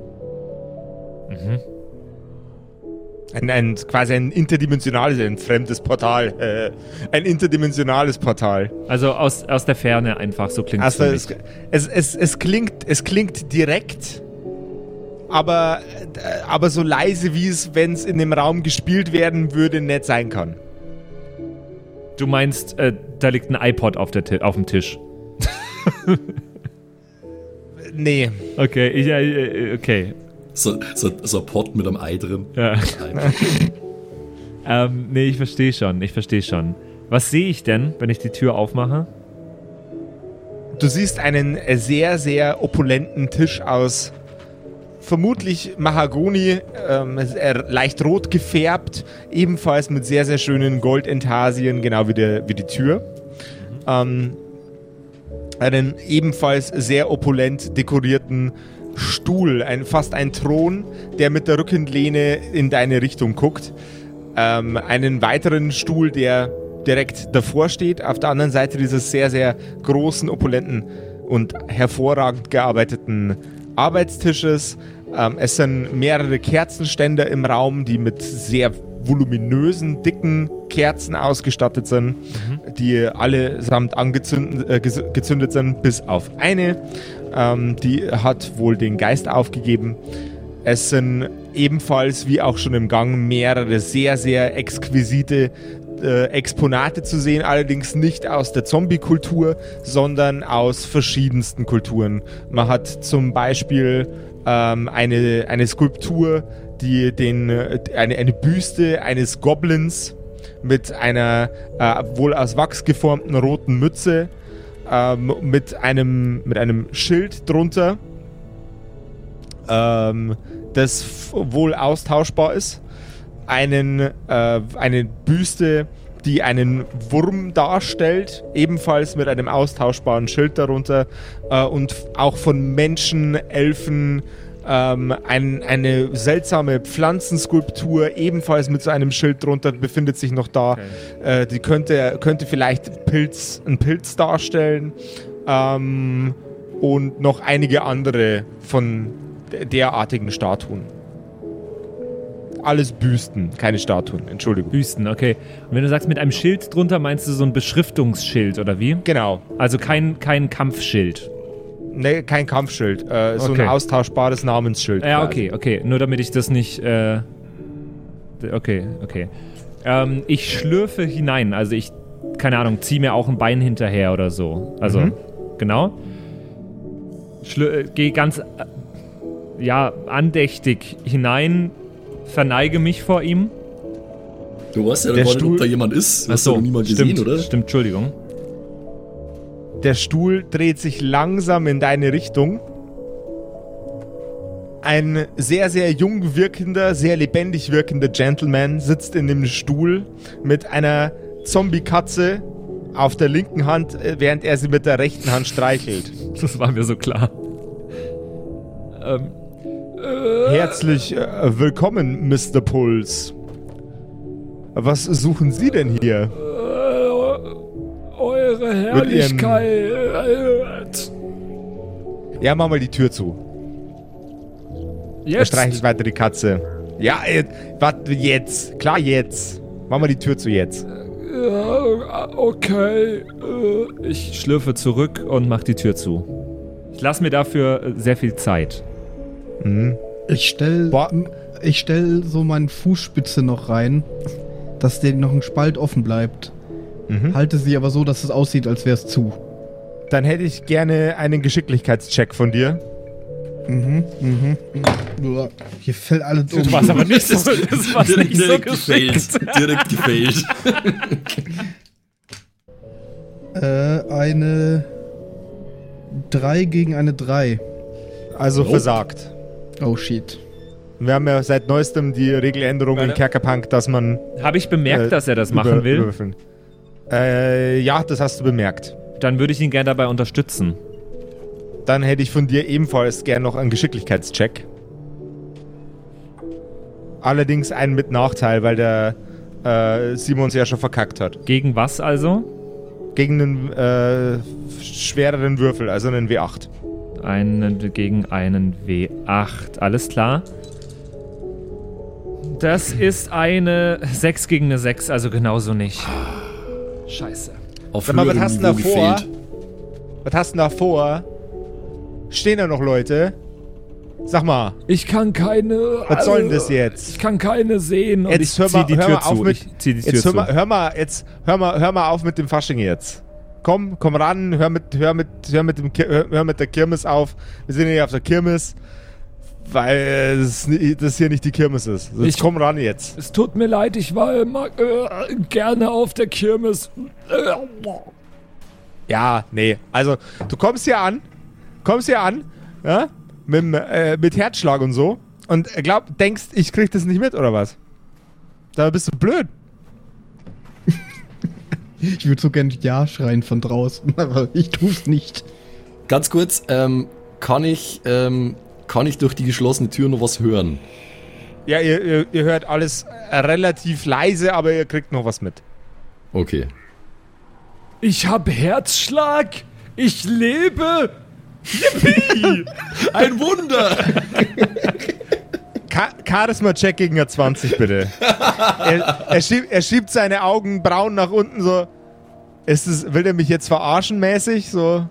Mhm. Ein, ein, quasi ein interdimensionales, ein fremdes Portal. Äh, ein interdimensionales Portal. Also aus, aus der Ferne einfach, so klingt Also es. es, es, es, es, klingt, es klingt direkt, aber, äh, aber so leise, wie es, wenn es in dem Raum gespielt werden würde, nicht sein kann. Du meinst, äh, da liegt ein iPod auf, der Ti- auf dem Tisch. Nee. Okay, ich, äh, okay. So, so, so ein Pot mit einem Ei drin. Ja. ähm, nee, ich verstehe schon, ich verstehe schon. Was sehe ich denn, wenn ich die Tür aufmache? Du siehst einen äh, sehr, sehr opulenten Tisch aus vermutlich Mahagoni, ähm, er leicht rot gefärbt, ebenfalls mit sehr, sehr schönen Goldintarsien, genau wie, der, wie die Tür. Mhm. Ähm, einen ebenfalls sehr opulent dekorierten Stuhl, ein, fast ein Thron, der mit der Rückenlehne in deine Richtung guckt. Ähm, einen weiteren Stuhl, der direkt davor steht, auf der anderen Seite dieses sehr, sehr großen, opulenten und hervorragend gearbeiteten Arbeitstisches. Ähm, es sind mehrere Kerzenständer im Raum, die mit sehr voluminösen, dicken Kerzen ausgestattet sind, mhm. die allesamt angezündet äh, gezündet sind, bis auf eine. Ähm, die hat wohl den Geist aufgegeben. Es sind ebenfalls, wie auch schon im Gang, mehrere sehr, sehr exquisite äh, Exponate zu sehen, allerdings nicht aus der Zombie-Kultur, sondern aus verschiedensten Kulturen. Man hat zum Beispiel ähm, eine, eine Skulptur, die den, eine, eine Büste eines Goblins mit einer äh, wohl aus Wachs geformten roten Mütze, ähm, mit, einem, mit einem Schild drunter, ähm, das f- wohl austauschbar ist. Einen, äh, eine Büste, die einen Wurm darstellt, ebenfalls mit einem austauschbaren Schild darunter, äh, und auch von Menschen, Elfen, ähm, ein, eine seltsame Pflanzenskulptur, ebenfalls mit so einem Schild drunter, befindet sich noch da. Okay. Äh, die könnte, könnte vielleicht Pilz, einen Pilz darstellen, ähm, und noch einige andere von derartigen Statuen. Alles Büsten, keine Statuen, Entschuldigung. Büsten, okay. Und wenn du sagst, mit einem Schild drunter, meinst du so ein Beschriftungsschild, oder wie? Genau. Also kein, kein Kampfschild. Ne, kein Kampfschild, äh, so Okay. ein austauschbares Namensschild. Ja, quasi. okay, okay. Nur damit ich das nicht, äh... Okay, okay. Ähm, ich schlürfe hinein, also ich, keine Ahnung, ziehe mir auch ein Bein hinterher oder so. Also, Mhm. genau. Schlür- äh, Gehe ganz, äh, ja, andächtig hinein, verneige mich vor ihm. Du weißt ja Der gar nicht, Stuhl- ob da jemand ist. Ach Hast du so, noch niemand stimmt, gesehen, oder? stimmt, Entschuldigung. Der Stuhl dreht sich langsam in deine Richtung. Ein sehr, sehr jung wirkender, sehr lebendig wirkender Gentleman sitzt in dem Stuhl mit einer Zombie-Katze auf der linken Hand, äh, während er sie mit der rechten Hand streichelt. Das war mir so klar. Ähm, Herzlich äh, willkommen, Mister Puls. Was suchen Sie denn hier? Eure Herrlichkeit. Ja, mach mal die Tür zu. Er Jetzt. streichelt weiter die Katze. Ja, äh, warte, jetzt. Klar, jetzt. Mach mal die Tür zu jetzt. Ja, okay. Äh, ich schlürfe zurück und mache die Tür zu. Ich lasse mir dafür äh, sehr viel Zeit. Mhm. Ich stell, Boah. ich stell so meine Fußspitze noch rein, dass der noch ein Spalt offen bleibt. Mhm. Halte sie aber so, dass es aussieht, als wäre es zu. Dann hätte ich gerne einen Geschicklichkeitscheck von dir. Mhm, mhm. Uah, hier fällt alles um. Das war's aber nicht so, das war's direkt, nicht so direkt geschickt. gefailt. Direkt gefailt. Äh, eine drei gegen eine drei. Also Oh. versagt. Oh shit. Wir haben ja seit neuestem die Regeländerung in Warte. Kerkerpunk, dass man Habe ich bemerkt, äh, dass er das machen über- will? überwürfeln. Äh, ja, das hast du bemerkt. Dann würde ich ihn gerne dabei unterstützen. Dann hätte ich von dir ebenfalls gern noch einen Geschicklichkeitscheck. Allerdings einen mit Nachteil, weil der äh, Simon es ja schon verkackt hat. Gegen was also? Gegen einen äh, schwereren Würfel, also einen W acht. Einen, gegen einen W acht, alles klar. Das ist eine sechs gegen eine sechs, also genauso nicht. Scheiße. Auf Sag mal, was höherem hast du da Niveau vor? gefehlt. Was hast du da vor? Stehen da noch Leute? Sag mal, Ich kann keine... was soll denn äh, das jetzt? Ich kann keine sehen. Und Jetzt hör zieh mal, die hör Tür mal auf zu. mit, Ich zieh die Tür jetzt hör zu. mal, hör mal, jetzt hör mal, hör mal auf mit dem Fasching jetzt. Komm, komm ran, hör mit, hör mit, hör mit dem, Ki- hör, hör mit der Kirmes auf. Wir sind hier auf der Kirmes, weil äh, das, das hier nicht die Kirmes ist. Jetzt Ich- komm ran jetzt. es tut mir leid, ich war immer äh, gerne auf der Kirmes. Äh, Ja, nee. Also, du kommst hier an, kommst hier an, ja, mit, dem, äh, mit Herzschlag und so und glaub, denkst, ich krieg das nicht mit, oder was? Da bist du blöd. Ich würde so gerne Ja schreien von draußen, aber ich tu's nicht. Ganz kurz, ähm, kann ich, ähm, kann ich durch die geschlossene Tür noch was hören? Ja, ihr, ihr, ihr hört alles relativ leise, aber ihr kriegt noch was mit. Okay. Ich hab Herzschlag. Ich lebe. Ein Wunder! Ka- Charisma-Check gegen eine zwanzig, bitte. er, er, schiebt, er schiebt seine Augenbrauen nach unten so. Ist es, will er mich jetzt verarschen mäßig? So.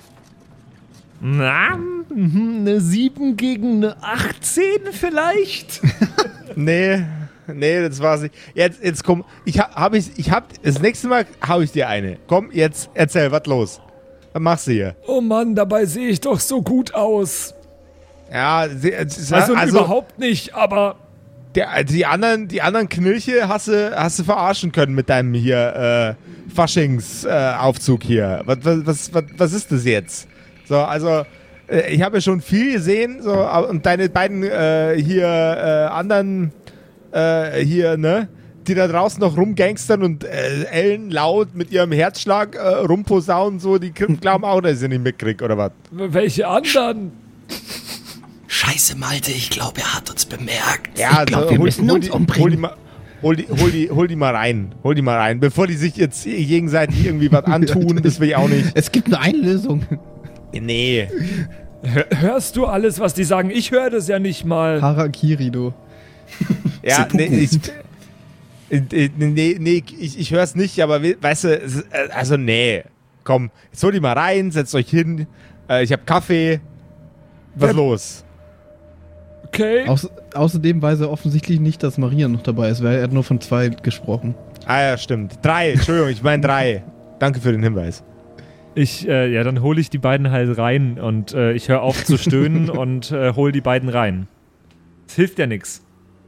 Na, mhm, eine sieben gegen eine achtzehn vielleicht? Nee, nee, das war's nicht. Jetzt, jetzt komm, ich hab, hab ich, ich hab, das nächste Mal hau ich dir eine. Komm, jetzt erzähl, was los? Was machst du hier? Oh Mann, dabei sehe ich doch so gut aus. Ja, sie, sie, Also, also überhaupt nicht, aber der, die anderen, die anderen Knilche hast du, hast du verarschen können mit deinem hier äh, Faschingsaufzug äh, Aufzug hier. Was, was, was, was, was ist das jetzt? So, also äh, ich habe ja schon viel gesehen, so aber- und deine beiden äh, hier äh, anderen äh, hier ne, die da draußen noch rumgangstern und äh, Ellen laut mit ihrem Herzschlag äh, rumposaunen, so die glauben auch, dass ich sie nicht mitkrieg oder was? welche anderen? Scheiße, Malte, ich glaube, er hat uns bemerkt. Ja, Ich glaub, also, wir hol, müssen hol uns die, umbringen. Hol die, mal, hol, die, hol, die, hol die mal rein. Hol die mal rein. Bevor die sich jetzt gegenseitig irgendwie was antun, das will ich auch nicht. Es gibt nur eine Lösung. Nee. Hör, hörst du alles, was die sagen? Ich höre das ja nicht mal. Harakiri, du. Ja, nee, ich, äh, nee, nee, ich, ich höre es nicht, aber we- weißt du, es ist, äh, also nee. Komm, jetzt hol die mal rein, setzt euch hin. Äh, ich hab Kaffee. Was Wer- los? Okay. Auß außerdem weiß er offensichtlich nicht, dass Maria noch dabei ist, weil er hat nur von zwei gesprochen. Ah ja, stimmt. Drei, Entschuldigung, ich meine drei. Danke für den Hinweis. Ich, äh, ja, dann hole ich die beiden halt rein und äh, ich höre auf zu stöhnen und äh, hole die beiden rein. Es hilft ja nix.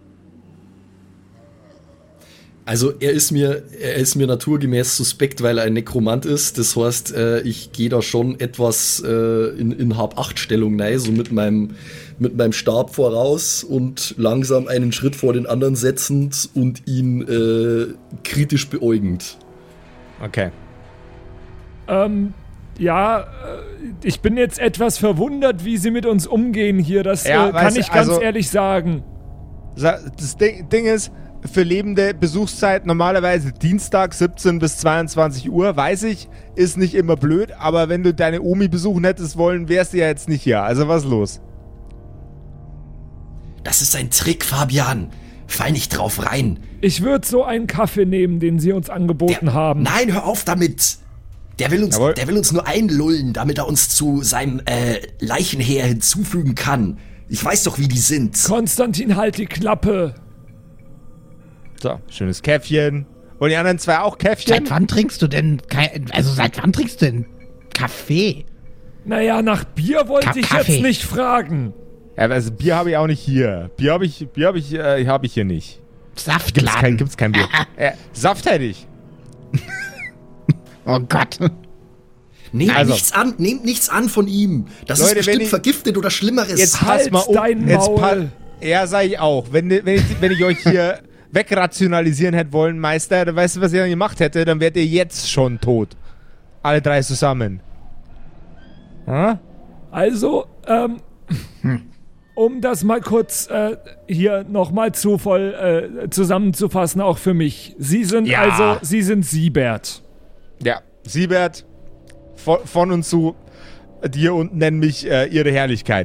Also er ist mir, er ist mir naturgemäß suspekt, weil er ein Nekromant ist. Das heißt, äh, ich gehe da schon etwas äh, in, in Hab-Acht-Stellung rein, so mit meinem, mit meinem Stab voraus und langsam einen Schritt vor den anderen setzend und ihn äh, kritisch beäugend. Okay. Ähm, ja, äh, ich bin jetzt etwas verwundert, wie sie mit uns umgehen hier. Das Ja, äh, kann weißt du, ich ganz also- ehrlich sagen. Sa- Das Ding, Ding ist, für lebende Besuchszeit normalerweise Dienstag siebzehn bis zweiundzwanzig Uhr, weiß ich, ist nicht immer blöd, aber wenn du deine Omi besuchen hättest wollen, wärst du ja jetzt nicht hier. Also was ist los? Das ist ein Trick, Fabian. Fall nicht drauf rein. Ich würde so einen Kaffee nehmen, den sie uns angeboten haben. Nein, hör auf damit. Der will uns, Jawohl. der will uns nur einlullen, damit er uns zu seinem äh, Leichenheer hinzufügen kann. Ich weiß doch, wie die sind. Konstantin, halt die Klappe. So, schönes Käffchen. Und die anderen zwei auch Käffchen? Seit wann trinkst du denn, kein, also seit wann trinkst du denn Kaffee? Naja, nach Bier wollte Ka- ich Kaffee. jetzt nicht fragen. Ja, also Bier habe ich auch nicht hier. Bier habe ich, Bier habe ich, äh, habe ich hier nicht. Gibt's kein, Saftladen. gibt's kein Bier. äh, Saft hätte ich. Oh Gott. Nehmt Also. nichts an, nehmt nichts an von ihm. Das Leute, ist bestimmt wenn ich- vergiftet oder Schlimmeres. Jetzt pass Halt mal um. dein Jetzt Maul. pa- ja, sag ich auch. Wenn, wenn, ich, wenn ich euch hier wegrationalisieren hätte wollen, Meister, dann weißt du, was ihr dann gemacht hätte, dann wärt ihr jetzt schon tot. Alle drei zusammen. Hm? Also, ähm, um das mal kurz äh, hier nochmal zu voll äh, zusammenzufassen, auch für mich. Sie sind Ja. also, Sie sind Siebert. Ja, Siebert, von, von und zu dir und nenn mich äh, ihre Herrlichkeit.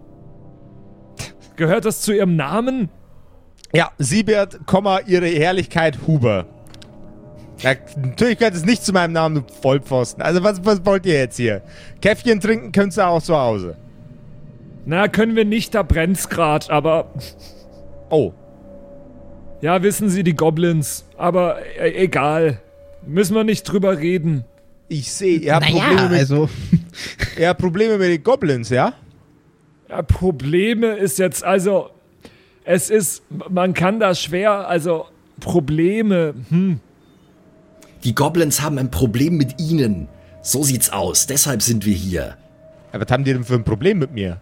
Gehört das zu Ihrem Namen? Ja, Siebert, Komma, ihre Herrlichkeit Huber. Ja, natürlich gehört es nicht zu meinem Namen, du Vollpfosten. Also was, was wollt ihr jetzt hier? Käffchen trinken könnt ihr auch zu Hause. Na, können wir nicht, da brennt's grad, aber... Oh. Ja, wissen Sie, die Goblins. Aber äh, egal. Müssen wir nicht drüber reden. Ich sehe, ihr habt Naja, Probleme mit, also, ihr habt Probleme mit den Goblins, ja? Ja, Probleme ist jetzt, also... Es ist... Man kann das schwer, also... Probleme, hm... Die Goblins haben ein Problem mit ihnen. So sieht's aus. Deshalb sind wir hier. Ja, was haben die denn für ein Problem mit mir?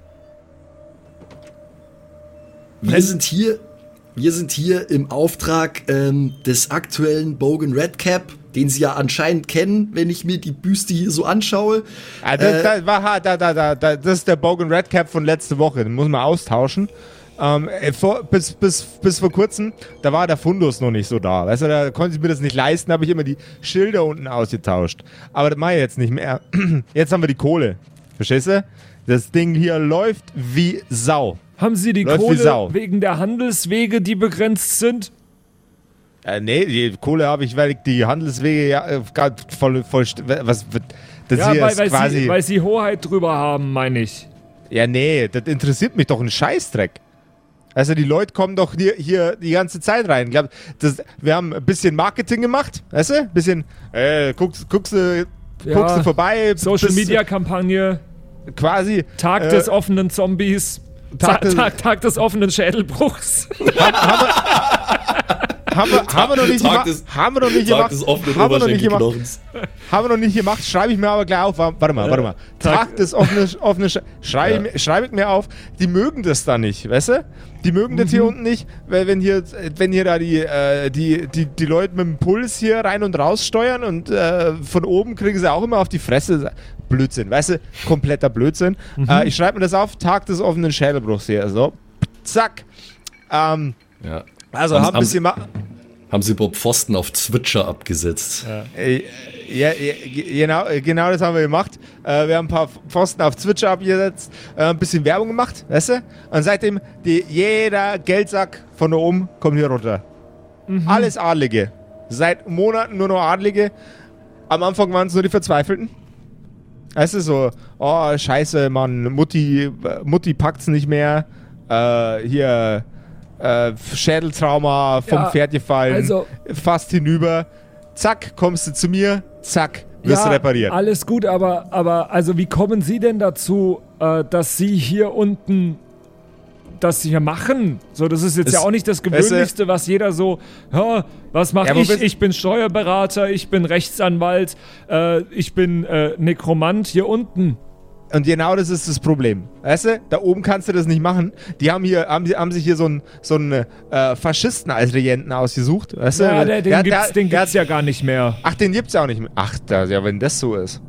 Wir sind hier, wir sind hier im Auftrag ähm, des aktuellen Bogan Redcap, den Sie ja anscheinend kennen, wenn ich mir die Büste hier so anschaue. Ah, das, Äh, das, war, da, da, da, da, das ist der Bogan Redcap von letzte Woche. Den muss man austauschen. Ähm, äh, vor, bis, bis, bis vor kurzem, da war der Fundus noch nicht so da. Weißt du, da konnte ich mir das nicht leisten, habe ich immer die Schilder unten ausgetauscht. Aber das mache ich jetzt nicht mehr. Jetzt haben wir die Kohle. Verstehst du? Das Ding hier läuft wie Sau. Haben Sie die Läuft wie Sau. Kohle wegen der Handelswege, die begrenzt sind? Äh, nee, die Kohle habe ich, weil ich die Handelswege ja äh, grad voll, voll, st- was, das Ja, hier weil, ist weil, quasi, sie, weil Sie Hoheit drüber haben, meine ich. ja nee, das interessiert mich doch ein Scheißdreck. Also die Leute kommen doch hier, hier die ganze Zeit rein. Ich glaub, das, wir haben ein bisschen Marketing gemacht, weißt du? Ein bisschen, äh, guckst, guckst, du, Ja, guckst du vorbei. Social bist Media Kampagne, Quasi. Tag äh, des offenen Zombies, Tag Tag, des- Tag, Tag des offenen Schädelbruchs. Haben wir, haben wir noch nicht Tag gemacht. des- Haben wir noch nicht Tag gemacht. des offenen Haben wir noch nicht gemacht. Oberschenkelknochens. Haben wir noch nicht gemacht. Schreibe ich mir aber gleich auf. Warte mal, warte mal. Tag- Tag des offenen, offenen Sch- schreibe, ich, mir- schreibe ich mir auf. Die mögen das da nicht, weißt du? Die mögen das hier unten nicht, weil wenn hier, wenn hier da die, äh, die, die, die Leute mit dem Puls hier rein und raus steuern und äh, von oben kriegen sie auch immer auf die Fresse. Blödsinn, weißt du? Kompletter Blödsinn. Äh, ich schreibe mir das auf. Tag des offenen Schädelbruchs hier. So, zack. Ähm, Ja. also Haben- haben ein haben bisschen... Ma- Haben Sie Bob Pfosten auf Twitcher abgesetzt? Äh, Ja, ja, genau, genau das haben wir gemacht. Äh, wir haben ein paar Pfosten auf Twitch abgesetzt, äh, ein bisschen Werbung gemacht, weißt du? Und seitdem, die, jeder Geldsack von da oben kommt hier runter. Alles Adlige. Seit Monaten nur noch Adlige. Am Anfang waren es nur die Verzweifelten. Weißt du, so, oh, scheiße, Mann, Mutti, Mutti packt's nicht mehr. Äh, hier, äh, Schädeltrauma, vom Ja, Pferd gefallen, also- fast hinüber. Zack, kommst du zu mir, zack, wirst du repariert. Alles gut, aber, aber also wie kommen Sie denn dazu, äh, dass Sie hier unten das hier machen? So, das ist jetzt Es- ja auch nicht das weißt du- Gewöhnlichste, was jeder so, ja, was mache Ja, aber ich? bist- Ich bin Steuerberater, ich bin Rechtsanwalt, äh, ich bin äh, Nekromant hier unten. Und genau das ist das Problem. Weißt du, da oben kannst du das nicht machen. Die haben hier, haben, haben sich hier so einen so einen, äh, Faschisten als Regenten ausgesucht. Weißt du? Ja, der, den Der- gibt's, der- den der- gibt's ja gar nicht mehr. Ach, den gibt's ja auch nicht mehr. Ach, da, ja, wenn das so ist.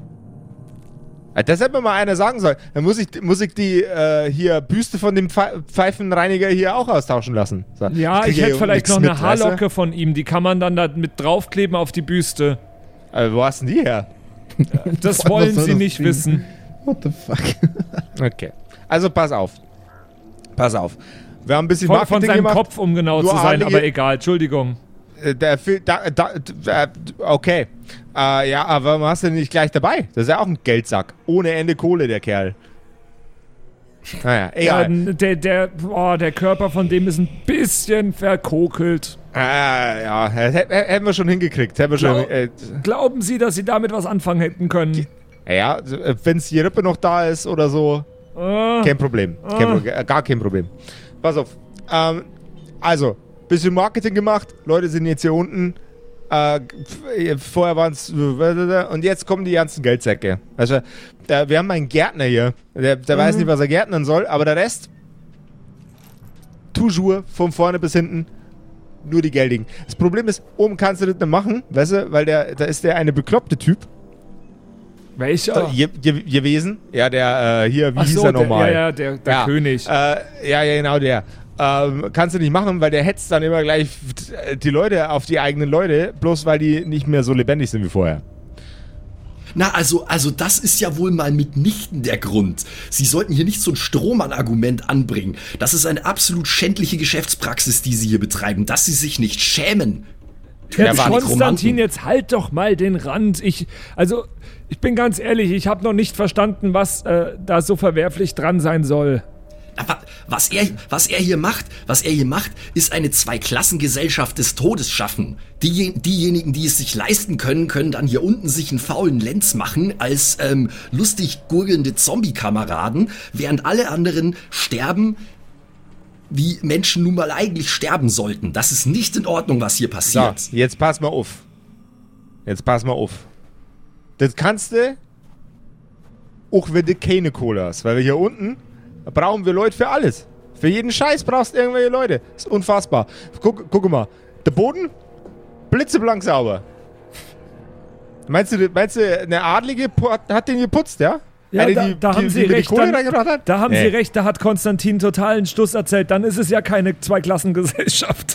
Ja, das hätte mir mal einer sagen sollen. Dann muss ich, muss ich die äh, hier Büste von dem Pfe- Pfeifenreiniger hier auch austauschen lassen. So. Ja, krieg ich ja hätte hier vielleicht nix noch eine mit, weißt du? Haarlocke von ihm, die kann man dann da mit draufkleben auf die Büste. Äh, wo hast denn die her? Das Was wollen soll Sie das nicht Ding? wissen. What the fuck? Okay. Also pass auf. Pass auf. Wir haben ein bisschen Von, Marketing von seinem gemacht. Kopf, um genau Nur zu sein, adlige- aber egal, Entschuldigung. Äh, Der Fil- da, da, da, okay. Äh, ja, aber warum hast du den nicht gleich dabei? Das ist ja auch ein Geldsack. Ohne Ende Kohle, der Kerl. Naja, Ja, egal. der, der, boah, der Körper von dem ist ein bisschen verkokelt. Äh, ja, hä- hä- hätten wir schon hingekriegt. Hätten wir schon, Glaub- äh, Glauben Sie, dass Sie damit was anfangen hätten können? ja, wenn die Rippe noch da ist oder so, Äh, kein Problem. Kein Pro äh, gar kein Problem. Pass auf. Ähm, also, bisschen Marketing gemacht. Leute sind jetzt hier unten. Äh, f- vorher waren es. Und jetzt kommen die ganzen Geldsäcke. Also, äh, wir haben einen Gärtner hier. Der, der weiß nicht, was er gärtnern soll, aber der Rest. Toujours, von vorne bis hinten. Nur die Geldigen. Das Problem ist, oben kannst du das nicht machen, weißt du, weil der, da ist der eine bekloppte Typ. Welcher? Ge ge gewesen? Ja, der, äh, hier, wie Ach hieß so, er der, nochmal? ja, ja, der, der ja. König. Äh, ja, ja, genau, der. Ähm, kannst du nicht machen, weil der hetzt dann immer gleich die Leute auf die eigenen Leute, bloß weil die nicht mehr so lebendig sind wie vorher. Na, also, also das ist ja wohl mal mitnichten der Grund. Sie sollten hier nicht so ein Strohmann-Argument anbringen. Das ist eine absolut schändliche Geschäftspraxis, die Sie hier betreiben, dass Sie sich nicht schämen. Jetzt, war nicht Konstantin, Romanten. jetzt halt doch mal den Rand. Ich, also, ich bin ganz ehrlich, ich habe noch nicht verstanden, was äh, da so verwerflich dran sein soll. Aber was er, was er hier macht, was er hier macht, ist eine Zweiklassengesellschaft des Todes schaffen. Die, diejenigen, die es sich leisten können, können dann hier unten sich einen faulen Lenz machen als ähm, lustig gurgelnde Zombie-Kameraden, während alle anderen sterben, wie Menschen nun mal eigentlich sterben sollten. Das ist nicht in Ordnung, was hier passiert. So, jetzt pass mal auf. Jetzt pass mal auf. Das kannst du auch wenn du keine Kohle hast, weil wir hier unten brauchen wir Leute für alles. Für jeden Scheiß brauchst du irgendwelche Leute. Das ist unfassbar. Guck, guck mal. Der Boden, blitzeblank sauber. Meinst du, meinst du, eine Adlige hat den geputzt, ja? Ja, Eine, da, die, da die, haben die Sie mir die recht. Kohle Dann, reingebracht hat? da haben Nee. Sie recht, da hat Konstantin totalen Stuss erzählt. Dann ist es ja keine Zweiklassengesellschaft.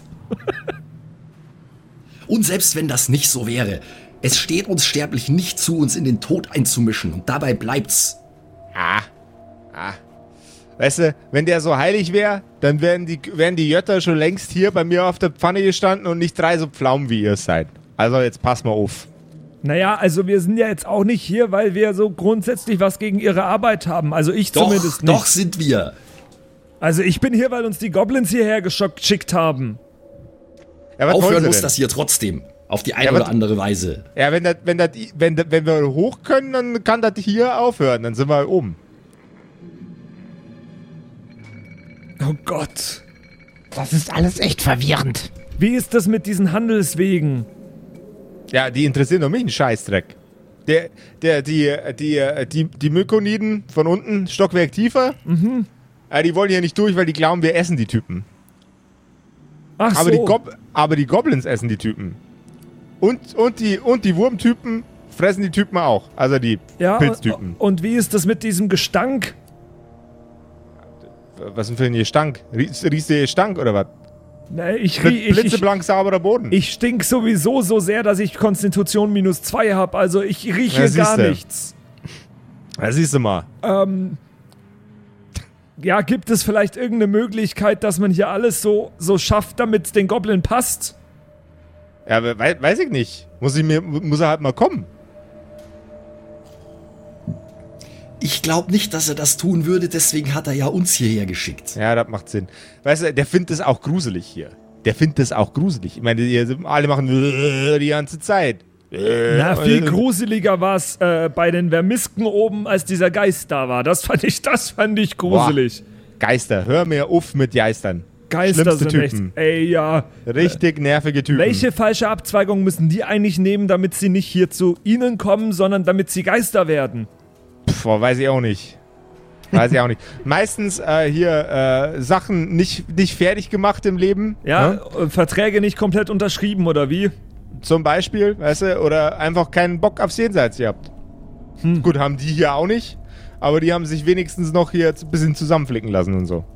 Und selbst wenn das nicht so wäre, es steht uns sterblich nicht zu, uns in den Tod einzumischen. Und dabei bleibt's. Ah. Ah. Weißt du, wenn der so heilig wäre, dann wären die, wären die Jötter schon längst hier bei mir auf der Pfanne gestanden und nicht drei so Pflaumen wie ihr seid. Also jetzt pass mal auf. Naja, also wir sind ja jetzt auch nicht hier, weil wir so grundsätzlich was gegen Ihre Arbeit haben. Also ich Doch, zumindest nicht. doch sind wir. Also ich bin hier, weil uns die Goblins hierher geschockt geschickt haben. Ja, was wollen Aufhören sie muss denn? das hier trotzdem. Auf die eine Ja, oder was- andere Weise. Ja, wenn, das, wenn, das, wenn, das, wenn wir hoch können, dann kann das hier aufhören. Dann sind wir oben. Oh Gott. Das ist alles echt verwirrend. Wie ist das mit diesen Handelswegen? Ja, die interessieren doch mich einen Scheißdreck. Der, der, die, die, die, die Mykoniden von unten, Stockwerk tiefer, mhm. äh, die wollen hier nicht durch, weil die glauben, wir essen die Typen. Ach Aber, so. die Gob aber die Goblins essen die Typen. Und, und, die, und die Wurmtypen fressen die Typen auch. Also die ja, Pilztypen. und, und wie ist das mit diesem Gestank? Was denn für ein Gestank? Ries- Riechst du Gestank oder was? Na, ich, Bl- rie- ich, ich, Blitzeblank sauberer Boden. ich stink sowieso so sehr, dass ich Konstitution minus zwei habe. Also ich rieche Ja, gar siehste. nichts. Da siehst du mal. Ähm, ja, gibt es vielleicht irgendeine Möglichkeit, dass man hier alles so, so schafft, damit es den Goblin passt? Ja, we weiß ich nicht. Muss, ich mir, muss er halt mal kommen. Ich glaube nicht, dass er das tun würde, deswegen hat er ja uns hierher geschickt. Ja, das macht Sinn. Weißt du, der findet es auch gruselig hier. Der findet es auch gruselig. Ich meine, die, alle machen die ganze Zeit. Na, viel gruseliger war es äh, bei den Vermisken oben, als dieser Geist da war. Das fand ich, das fand ich gruselig. Boah, Geister, hör mir auf mit Geistern. Geister Schlimmste sind echt, Typen. ey, ja. Richtig nervige Typen. Welche falsche Abzweigung müssen die eigentlich nehmen, damit sie nicht hier zu ihnen kommen, sondern damit sie Geister werden? Pff, weiß ich auch nicht. Weiß ich auch nicht. Meistens äh, hier äh, Sachen nicht, nicht fertig gemacht im Leben. Ja, ne? äh, Verträge nicht komplett unterschrieben, oder wie? Zum Beispiel, weißt du, oder einfach keinen Bock aufs Jenseits gehabt. Hm. Gut, haben die hier auch nicht, aber die haben sich wenigstens noch hier ein bisschen zusammenflicken lassen und so.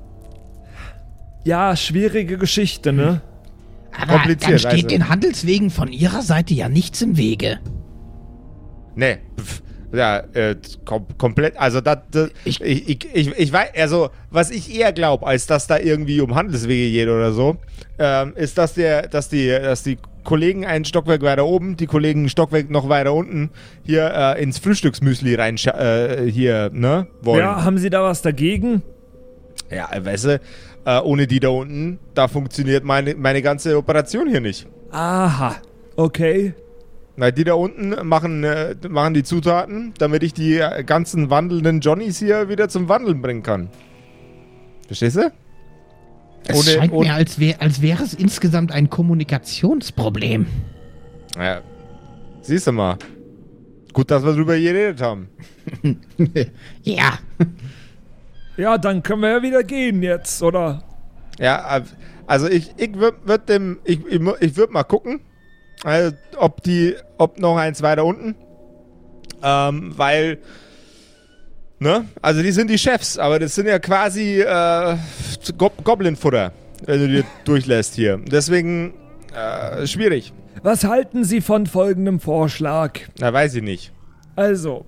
Ja, schwierige Geschichte, ne? Aber Kompliziert, dann steht also. den Handelswegen von ihrer Seite ja nichts im Wege. Nee, pf, ja, äh, kom komplett, also das, das ich, Ich- ich, ich, ich weiß, also was ich eher glaube, als dass da irgendwie um Handelswege geht oder so, ähm, ist, dass der, dass die, dass die Kollegen ein Stockwerk weiter oben, die Kollegen ein Stockwerk noch weiter unten hier äh, ins Frühstücksmüsli rein äh, hier, ne, wollen. Ja, haben sie da was dagegen? Ja, weißt du, äh, ohne die da unten, da funktioniert meine, meine ganze Operation hier nicht. Aha, okay. Na, die da unten machen, äh, machen die Zutaten, damit ich die äh, ganzen wandelnden Johnnies hier wieder zum Wandeln bringen kann. Verstehst du? Es Ohne- scheint ohne- mir, als, wär, als wäre es insgesamt ein Kommunikationsproblem. Ja, siehst du mal. Gut, dass wir drüber geredet haben. Ja. Ja, dann können wir ja wieder gehen jetzt, oder? Ja, äh, also ich, ich würde würd dem, ich, ich, mu- ich würde mal gucken, also ob die, ob noch eins weiter unten, Ähm, weil, ne? Also die sind die Chefs, aber das sind ja quasi äh, Go- Goblin-Futter, wenn du dir durchlässt hier. Deswegen äh, schwierig. Was halten Sie von folgendem Vorschlag? Na, weiß ich nicht. Also.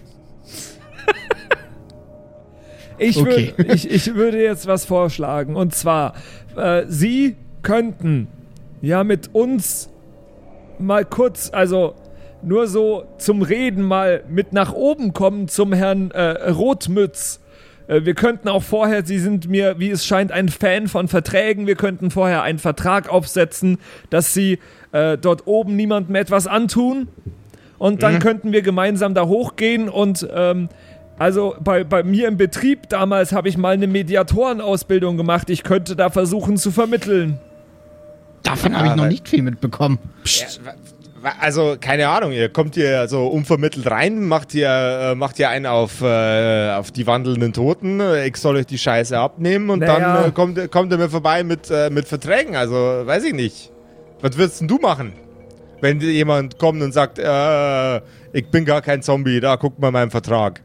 ich, Okay. würd, ich, ich würde jetzt was vorschlagen. Und zwar, äh, Sie könnten ja mit uns mal kurz, also nur so zum Reden mal mit nach oben kommen zum Herrn äh, Rotmütz. Äh, wir könnten auch vorher, Sie sind mir, wie es scheint, ein Fan von Verträgen, wir könnten vorher einen Vertrag aufsetzen, dass Sie äh, dort oben niemandem etwas antun. Und dann mhm. könnten wir gemeinsam da hochgehen und ähm, also bei, bei mir im Betrieb damals habe ich mal eine Mediatorenausbildung gemacht. Ich könnte da versuchen zu vermitteln. Davon habe ich noch nicht viel mitbekommen. Ja, also, keine Ahnung, ihr kommt hier so unvermittelt rein, macht ihr, äh, macht ihr einen auf, äh, auf die wandelnden Toten, ich soll euch die Scheiße abnehmen und naja. dann äh, kommt, kommt ihr mir vorbei mit, äh, mit Verträgen, also weiß ich nicht. Was würdest denn du machen, wenn dir jemand kommt und sagt, äh, ich bin gar kein Zombie, da guck mal meinen Vertrag.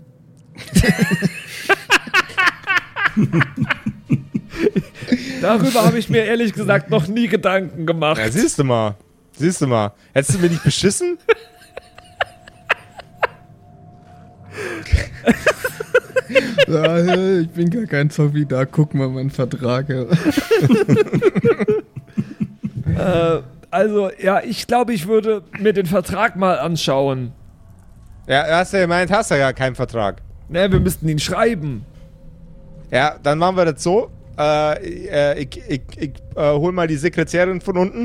Darüber habe ich mir ehrlich gesagt noch nie Gedanken gemacht. Ja, siehst du mal. Siehst du mal. Hättest du mir nicht beschissen? Ja, ich bin gar kein Zombie, da guck mal meinen Vertrag. Ja. äh, also, ja, ich glaube, ich würde mir den Vertrag mal anschauen. Ja, hast du ja gemeint, hast du ja keinen Vertrag. Ne, wir müssten ihn schreiben. Ja, dann machen wir das so. Äh, äh, ich ich, ich äh, hol mal die Sekretärin von unten.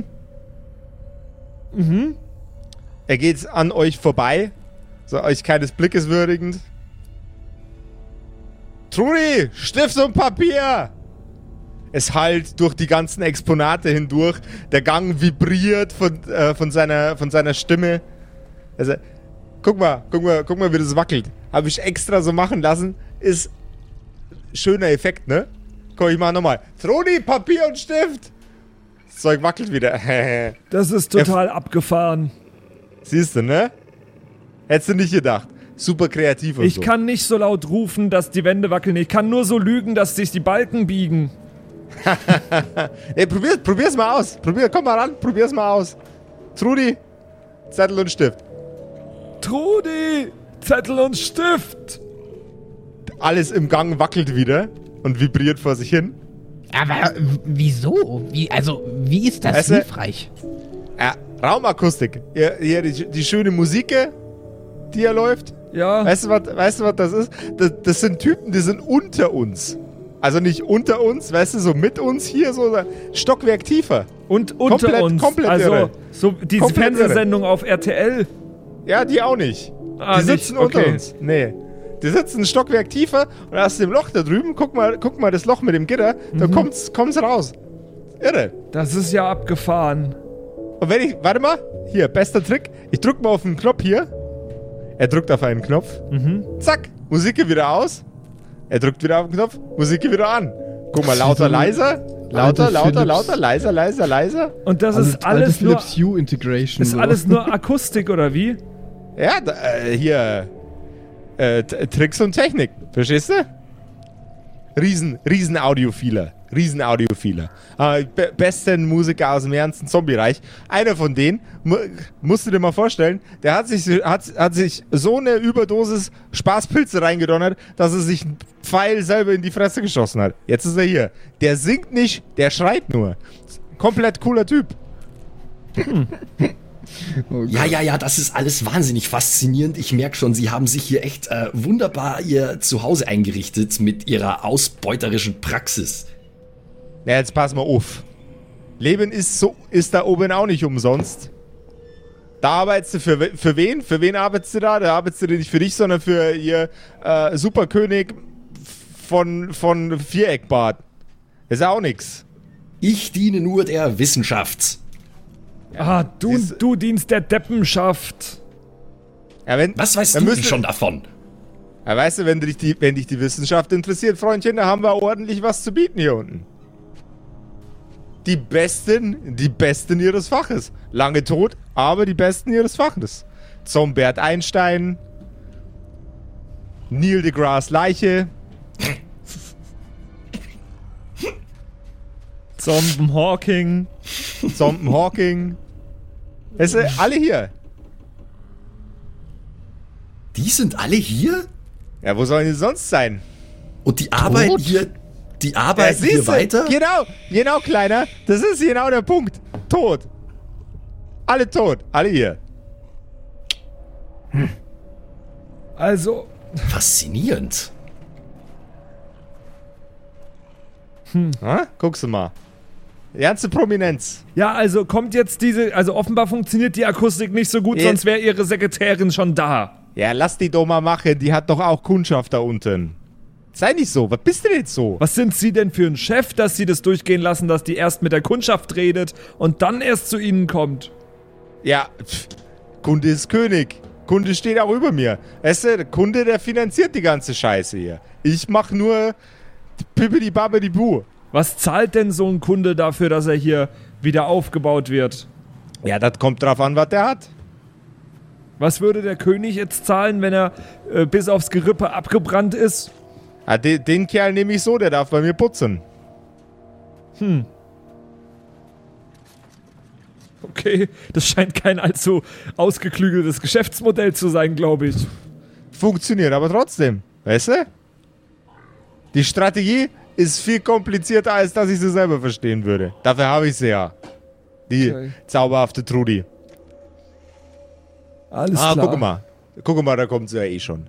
Mhm. Er geht an euch vorbei. So, euch keines Blickes würdigend. Trudi, Stift und Papier! Es hallt durch die ganzen Exponate hindurch. Der Gang vibriert von, äh, von, seiner, von seiner Stimme. Also, guck mal, guck mal, guck mal, wie das wackelt. Habe ich extra so machen lassen. Ist schöner Effekt, ne? Guck, ich mach nochmal. Trudi, Papier und Stift! Das Zeug wackelt wieder. Das ist total abgefahren. Siehst du, ne? Hättest du nicht gedacht. Super kreativ und Ich so. kann nicht so laut rufen, dass die Wände wackeln. Ich kann nur so lügen, dass sich die Balken biegen. Ey, probier, probier's mal aus. Probier, komm mal ran, probier's mal aus. Trudi, Zettel und Stift. Trudi, Zettel und Stift. Alles im Gang wackelt wieder und vibriert vor sich hin. Aber w- wieso? Wie, also, wie ist das Weißt du- hilfreich? Ja, Raumakustik. Hier, hier die, die schöne Musik, die hier läuft. Ja. Weißt du, was, weißt du, was das ist? Das, das sind Typen, die sind unter uns. Also nicht unter uns, weißt du, so mit uns hier, so ein Stockwerk tiefer. Und unter Komplett- uns. komplett also, irre. so diese Komplett Fernsehsendung auf R T L. Ja, die auch nicht. Ah, die sitzen nicht? unter Okay. uns. Nee. Die sitzen ein Stockwerk tiefer und aus dem Loch da drüben, guck mal, guck mal das Loch mit dem Gitter, da kommt's, kommt's raus. Irre. Das ist ja abgefahren. Und wenn ich, warte mal, hier, bester Trick. Ich drück mal auf den Knopf hier. Er drückt auf einen Knopf. Zack, Musik geht wieder aus. Er drückt wieder auf den Knopf, Musik geht wieder an. Guck mal, lauter, leiser. Lauter, Alte lauter, Philips. lauter, leiser, leiser, leiser. Und das Also ist alles alte nur, Philips Hue Integration. ist so. alles nur Akustik, oder wie? Ja, da, äh, hier. Äh, T- Tricks und Technik. Verstehst du? Riesen, riesen Audiophiler. Riesen Audiophiler. Äh, be- besten Musiker aus dem ganzen Zombie-Reich. Einer von denen, mu- musst du dir mal vorstellen, der hat sich, hat, hat sich so eine Überdosis Spaßpilze reingedonnert, dass er sich einen Pfeil selber in die Fresse geschossen hat. Jetzt ist er hier. Der singt nicht, der schreit nur. Komplett cooler Typ. Oh Gott. Ja, ja, ja, das ist alles wahnsinnig faszinierend. Ich merke schon, Sie haben sich hier echt äh, wunderbar Ihr Zuhause eingerichtet mit Ihrer ausbeuterischen Praxis. Na, jetzt pass mal auf. Leben ist so, ist da oben auch nicht umsonst. Da arbeitest du für, we- für wen? Für wen arbeitest du da? Da arbeitest du nicht für dich, sondern für ihr äh, Superkönig von, von Viereckbad. Ist ja auch nix. Ich diene nur der Wissenschaft. Ah, du, siehst- du dienst der Deppenschaft. Ja, wenn, Was weißt dann du denn müsste- schon davon? Ja, weißt du, wenn dich, die, wenn dich die Wissenschaft interessiert, Freundchen, da haben wir ordentlich was zu bieten hier unten. Die Besten, die Besten ihres Faches. Lange tot, aber die Besten ihres Faches. Zombert Einstein, Neil deGrasse Leiche. Zomben Hawking. Zomben Hawking. Weißt du, alle hier. Die sind alle hier? Ja, wo sollen die sonst sein? Und die arbeiten hier, die arbeiten Ja, hier siehste, weiter? Genau, genau, Kleiner. Das ist genau der Punkt. Tot. Alle tot. Alle hier. Also, Faszinierend. Ha? Guckst du mal. Die ganze Prominenz. ja, also kommt jetzt diese, also offenbar funktioniert die Akustik nicht so gut, Ja. sonst wäre ihre Sekretärin schon da. Ja, lass die doch mal machen. Die hat doch auch Kundschaft da unten. Sei nicht so. Was bist du denn jetzt so? Was sind Sie denn für ein Chef, dass Sie das durchgehen lassen, dass die erst mit der Kundschaft redet und dann erst zu Ihnen kommt? Ja, pff, Kunde ist König. Kunde steht auch über mir. Weißt du, der Kunde, der finanziert die ganze Scheiße hier. Ich mach nur Pippidi Babbidi Bu. Was zahlt denn so ein Kunde dafür, dass er hier wieder aufgebaut wird? Ja, das kommt drauf an, was der hat. Was würde der König jetzt zahlen, wenn er äh, bis aufs Gerippe abgebrannt ist? Ja, den, den Kerl nehme ich so, der darf bei mir putzen. Okay, das scheint kein allzu ausgeklügeltes Geschäftsmodell zu sein, glaube ich. Funktioniert aber trotzdem. Weißt du? Die Strategie ist viel komplizierter, als dass ich sie selber verstehen würde. Dafür habe ich sie ja. Die Okay. zauberhafte Trudi. Alles Ah, klar. guck mal. Guck mal, da kommt sie ja eh schon.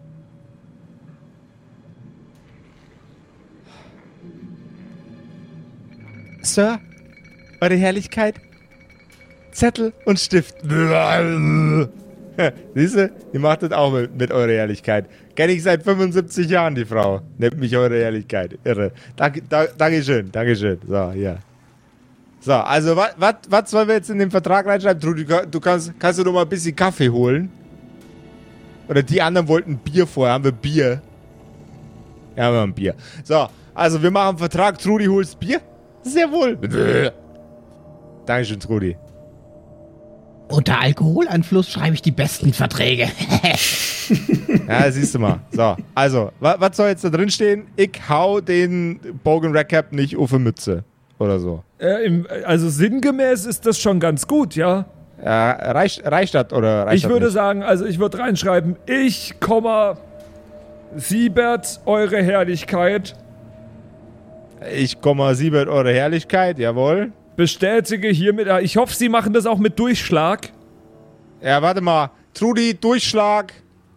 Sir, Eure Herrlichkeit, Zettel und Stift. Siehst du, die macht das auch mit, mit Eure Herrlichkeit. Kenne ich seit fünfundsiebzig Jahren, die Frau. Nennt mich Eure Herrlichkeit. Irre. Danke, da, Dankeschön, Dankeschön. So, hier. So, also, was sollen wir jetzt in den Vertrag reinschreiben? Trudi, du kannst, kannst du noch mal ein bisschen Kaffee holen? Oder die anderen wollten Bier vorher. Haben wir Bier? Ja, haben wir ein Bier. So, also, wir machen einen Vertrag. Trudi, holst Bier? Sehr wohl. Dankeschön, Trudi. Unter Alkoholeinfluss schreibe ich die besten Verträge. Ja, siehst du mal. So, also, wa, was soll jetzt da drin stehen? Ich hau den Bogen Recap nicht auf die Mütze. Oder so. Äh, im, also sinngemäß ist das schon ganz gut, ja? Ja, reicht, reicht das oder reicht Ich das würde nicht? sagen, also ich würde reinschreiben, ich, Komma, Siebert, eure Herrlichkeit, Ich komme Siebert, Eure Herrlichkeit, jawohl. bestätige hiermit, äh, ich hoffe, Sie machen das auch mit Durchschlag. Ja, warte mal. Trudi, Durchschlag.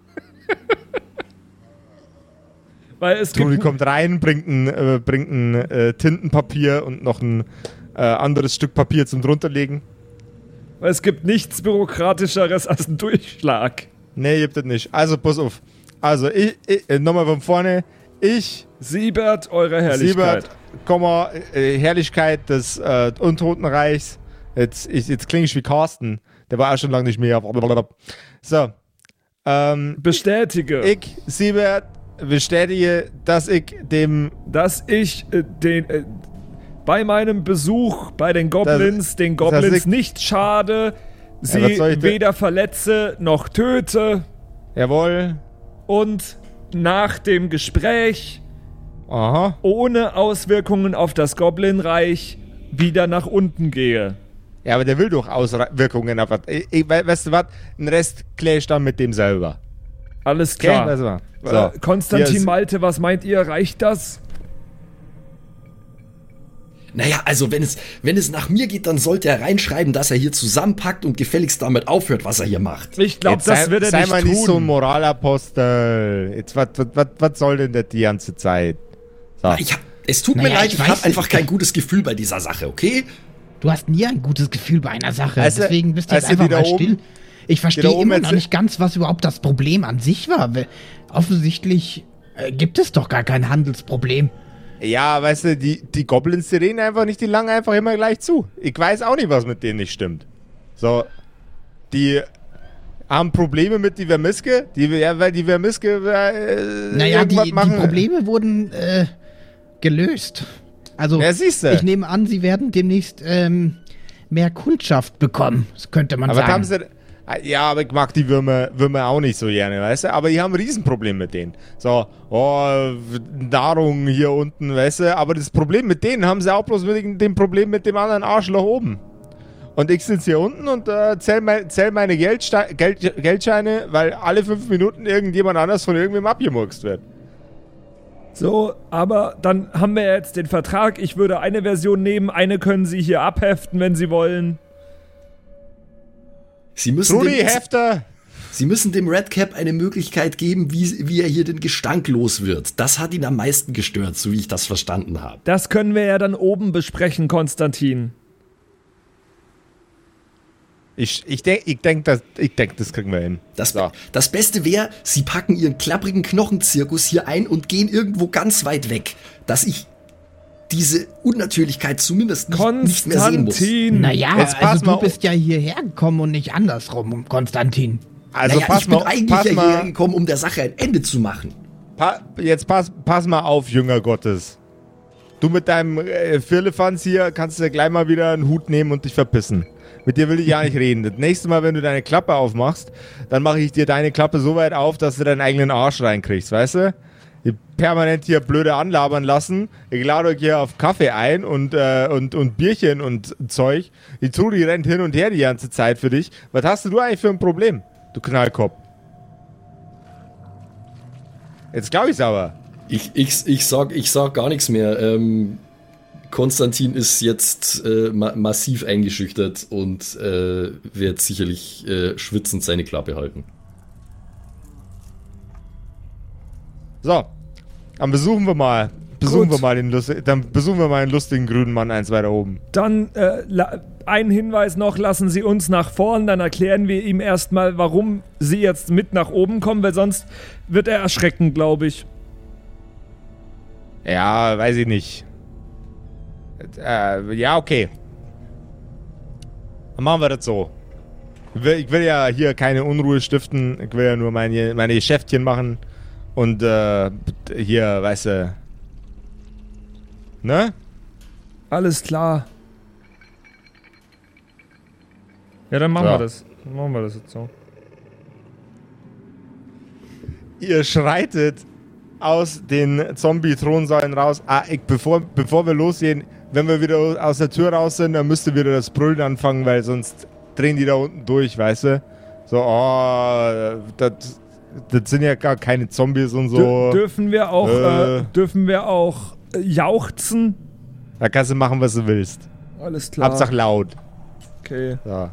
Weil es Trudi gibt, kommt rein, bringt ein, äh, bringt ein äh, Tintenpapier und noch ein äh, anderes Stück Papier zum drunterlegen. weil es gibt nichts Bürokratischeres als ein Durchschlag. Nee, gibt es nicht. Also, pass auf. Also, ich, ich äh, nochmal von vorne. Ich, Siebert, eure Herrlichkeit. Siebert, Komma, äh, Herrlichkeit des äh, Untotenreichs. Jetzt, ich, jetzt klinge ich wie Carsten. Der war auch schon lange nicht mehr. So. Ähm, Bestätige, ich, Siebert, bestätige, dass ich dem. dass ich äh, den, äh, bei meinem Besuch bei den Goblins, den Goblins ich- nicht schade, sie was soll ich denn- weder verletze noch töte Jawohl. und nach dem Gespräch Aha. ohne Auswirkungen auf das Goblinreich wieder nach unten gehe. Ja, aber der will doch Auswirkungen auf was. Ich, ich, we- weißt du was? Den Rest klär ich dann mit dem selber. Alles Okay? klar. Weißt du was? Äh, So. Konstantin Hier ist- Malte, was meint ihr? Reicht das? Naja, also wenn es, wenn es nach mir geht, dann sollte er reinschreiben, dass er hier zusammenpackt und gefälligst damit aufhört, was er hier macht. Ich glaube, Jetzt das sei, wird er sei nicht mal tun. nicht so ein Moralapostel. Jetzt, was, was, was, was soll denn das die ganze Zeit? So. Ich hab, es tut mir Naja, leid, ich ich, weiß habe nicht. einfach kein gutes Gefühl bei dieser Sache, okay? Du hast nie ein gutes Gefühl bei einer Sache. Also- Deswegen bist du jetzt also die einfach da mal oben- still. Ich die verstehe da oben immer noch jetzt- nicht ganz, was überhaupt das Problem an sich war. Weil offensichtlich äh, gibt es doch gar kein Handelsproblem. Ja, weißt du, die, die Goblins, die reden einfach nicht, die langen einfach immer gleich zu. Ich weiß auch nicht, was mit denen nicht stimmt. So, die haben Probleme mit die Vermiske, die, ja, weil die Vermiske äh, Naja, die, irgendwas die machen. Probleme wurden äh, gelöst. Also, Ja, siehste. ich nehme an, sie werden demnächst ähm, mehr Kundschaft bekommen. Das könnte man Aber was sagen. haben, sie, Ja, aber ich mag die Würmer, Würmer auch nicht so gerne, weißt du? Aber die haben ein Riesenproblem mit denen. So, oh, Nahrung hier unten, weißt du? Aber das Problem mit denen haben sie auch bloß mit dem Problem mit dem anderen Arschloch oben. Und ich sitze hier unten und äh, zähl, mein, zähl meine Geldste- Geld, Geldscheine, weil alle fünf Minuten irgendjemand anders von irgendwem abgemurkst wird. So, aber dann haben wir jetzt den Vertrag. Ich würde eine Version nehmen, eine können Sie hier abheften, wenn Sie wollen. Sie müssen, Rudi, dem, Hefter! Sie müssen dem Redcap eine Möglichkeit geben, wie, wie er hier den Gestank los wird. Das hat ihn am meisten gestört, so wie ich das verstanden habe. Das können wir ja dann oben besprechen, Konstantin. Ich, ich denke, ich denk, das, ich denk, das kriegen wir hin. Das, So. das Beste wäre, Sie packen Ihren klapprigen Knochenzirkus hier ein und gehen irgendwo ganz weit weg, dass ich diese Unnatürlichkeit zumindest nicht, nicht mehr sehen muss. Konstantin! Naja, Jetzt pass also mal du bist ja hierher gekommen und nicht andersrum, Konstantin. Also naja, pass ich bin mal, eigentlich pass ja mal, hierher gekommen, um der Sache ein Ende zu machen. pa, jetzt pass, pass mal auf, Jünger Gottes. Du mit deinem äh, Firlefanz hier kannst du gleich mal wieder einen Hut nehmen und dich verpissen. Mit dir will ich ja nicht reden. Das nächste Mal, wenn du deine Klappe aufmachst, dann mache ich dir deine Klappe so weit auf, dass du deinen eigenen Arsch reinkriegst, weißt du? Die permanent hier blöde anlabern lassen. Ich lade euch hier auf Kaffee ein und, äh, und, und Bierchen und Zeug. Die Trudi rennt hin und her die ganze Zeit für dich. Was hast du eigentlich für ein Problem, du Knallkopf? Jetzt glaube ich's aber. Ich, ich, ich, sag, ich sag gar nichts mehr. Ähm, Konstantin ist jetzt äh, ma- massiv eingeschüchtert und äh, wird sicherlich äh, schwitzend seine Klappe halten. So, dann besuchen wir mal. Besuchen Gut. wir mal den Lust- dann besuchen wir mal einen lustigen grünen Mann eins weiter oben. Dann äh, la- ein Hinweis noch, lassen Sie uns nach vorn, dann erklären wir ihm erstmal, warum Sie jetzt mit nach oben kommen, weil sonst wird er erschrecken, glaube ich. Ja, weiß ich nicht. Äh, ja, okay. Dann machen wir das so. Ich will, ich will ja hier keine Unruhe stiften. Ich will ja nur meine, meine Geschäftchen machen. Und äh, hier, weißt du. Ne? Alles klar. Ja, dann machen Ja. wir das. Dann machen wir das jetzt so. Ihr schreitet aus den Zombie-Thronsäulen raus. Ah, ich, bevor, bevor wir losgehen, wenn wir wieder aus der Tür raus sind, dann müsst ihr wieder das Brüllen anfangen, weil sonst drehen die da unten durch, weißt du? So, oh, das, das sind ja gar keine Zombies und so. Dür- dürfen wir auch, äh. Äh. dürfen wir auch äh, jauchzen? Da kannst du machen, was du willst. Alles klar. Hauptsache laut. Okay. So.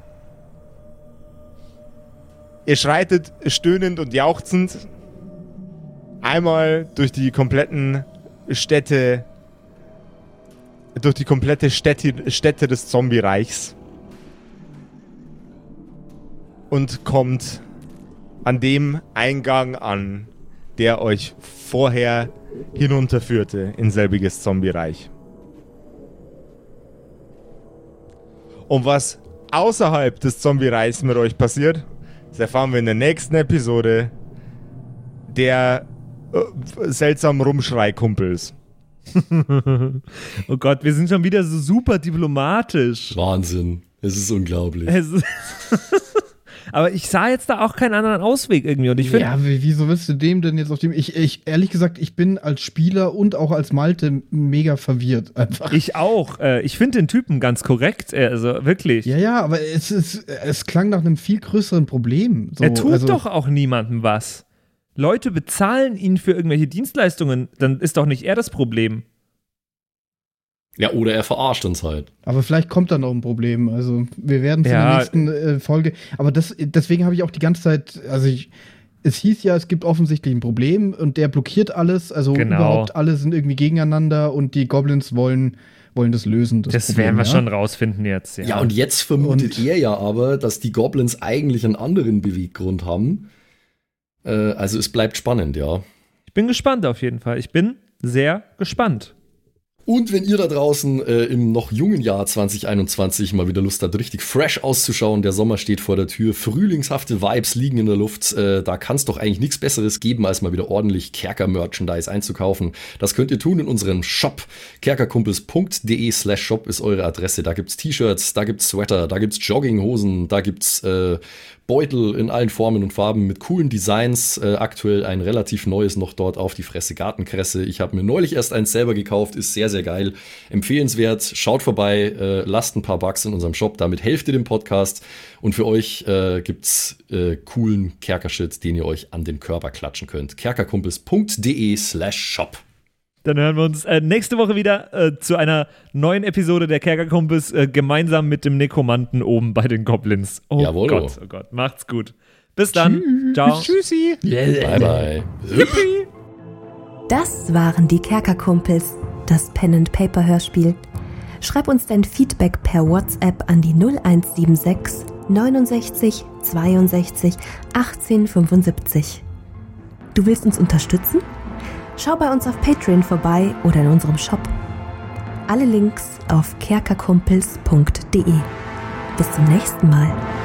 Ihr schreitet stöhnend und jauchzend einmal durch die kompletten Städte, durch die komplette Städte, Städte des Zombie-Reichs und kommt an dem Eingang an, der euch vorher hinunterführte in selbiges Zombie-Reich. Und was außerhalb des Zombie-Reichs mit euch passiert, das erfahren wir in der nächsten Episode der äh, seltsamen Rumschrei-Kumpels. Oh Gott, wir sind schon wieder so super diplomatisch. Wahnsinn. Es ist unglaublich. Es ist Aber ich sah jetzt da auch keinen anderen Ausweg irgendwie. Und ich finde, Ja, wie- wieso willst du dem denn jetzt auf dem... Ich, ich, ehrlich gesagt, ich bin als Spieler und auch als Malte mega verwirrt einfach. ich auch. Äh, ich finde den Typen ganz korrekt. äh, Also wirklich. Ja, ja, aber es, ist, es klang nach einem viel größeren Problem. So, er tut also, doch auch niemandem was. Leute bezahlen ihn für irgendwelche Dienstleistungen. Dann ist doch nicht er das Problem. Ja, oder er verarscht uns halt. Aber vielleicht kommt da noch ein Problem. Also wir werden es in Ja. der nächsten äh, Folge. Aber das, deswegen habe ich auch die ganze Zeit, also ich, es hieß ja, es gibt offensichtlich ein Problem und der blockiert alles. Also Genau. überhaupt alle sind irgendwie gegeneinander und die Goblins wollen, wollen das lösen. Das, Das Problem, werden wir ja? schon rausfinden jetzt. Ja, Ja, und jetzt vermutet Und- er ja aber, dass die Goblins eigentlich einen anderen Beweggrund haben. Äh, also es bleibt spannend, ja. ich bin gespannt auf jeden Fall. Ich bin sehr gespannt. Und wenn ihr da draußen äh, im noch jungen Jahr zwanzig einundzwanzig mal wieder Lust habt, richtig fresh auszuschauen, der Sommer steht vor der Tür, frühlingshafte Vibes liegen in der Luft, äh, da kann es doch eigentlich nichts Besseres geben, als mal wieder ordentlich Kerker-Merchandise einzukaufen. Das könnt ihr tun in unserem Shop. kerkerkumpels punkt de slash shop ist eure Adresse. Da gibt's T-Shirts, da gibt's Sweater, da gibt's Jogginghosen, da gibt's äh, Beutel in allen Formen und Farben mit coolen Designs. Äh, aktuell ein relativ neues noch dort auf die Fresse Gartenkresse. Ich habe mir neulich erst eins selber gekauft, ist sehr, sehr geil. Empfehlenswert, schaut vorbei, äh, lasst ein paar Bucks in unserem Shop, damit helft ihr dem Podcast. Und für euch äh, gibt's äh, coolen Kerkershit, den ihr euch an den Körper klatschen könnt. kerkerkumpels.de slash shop. Dann hören wir uns äh, nächste Woche wieder äh, zu einer neuen Episode der Kerkerkumpels äh, gemeinsam mit dem Nekromanten oben bei den Goblins. Oh Jawohl. Gott, oh Gott. Macht's gut. Bis dann. Tschüss. Ciao. Tschüssi. Bye, bye. Das waren die Kerkerkumpels, das Pen-and-Paper-Hörspiel. Schreib uns dein Feedback per WhatsApp an die null eins sieben sechs neunundsechzig zweiundsechzig achtzehn fünfundsiebzig. Du willst uns unterstützen? Schau bei uns auf Patreon vorbei oder in unserem Shop. Alle Links auf kerkerkumpels punkt de. Bis zum nächsten Mal.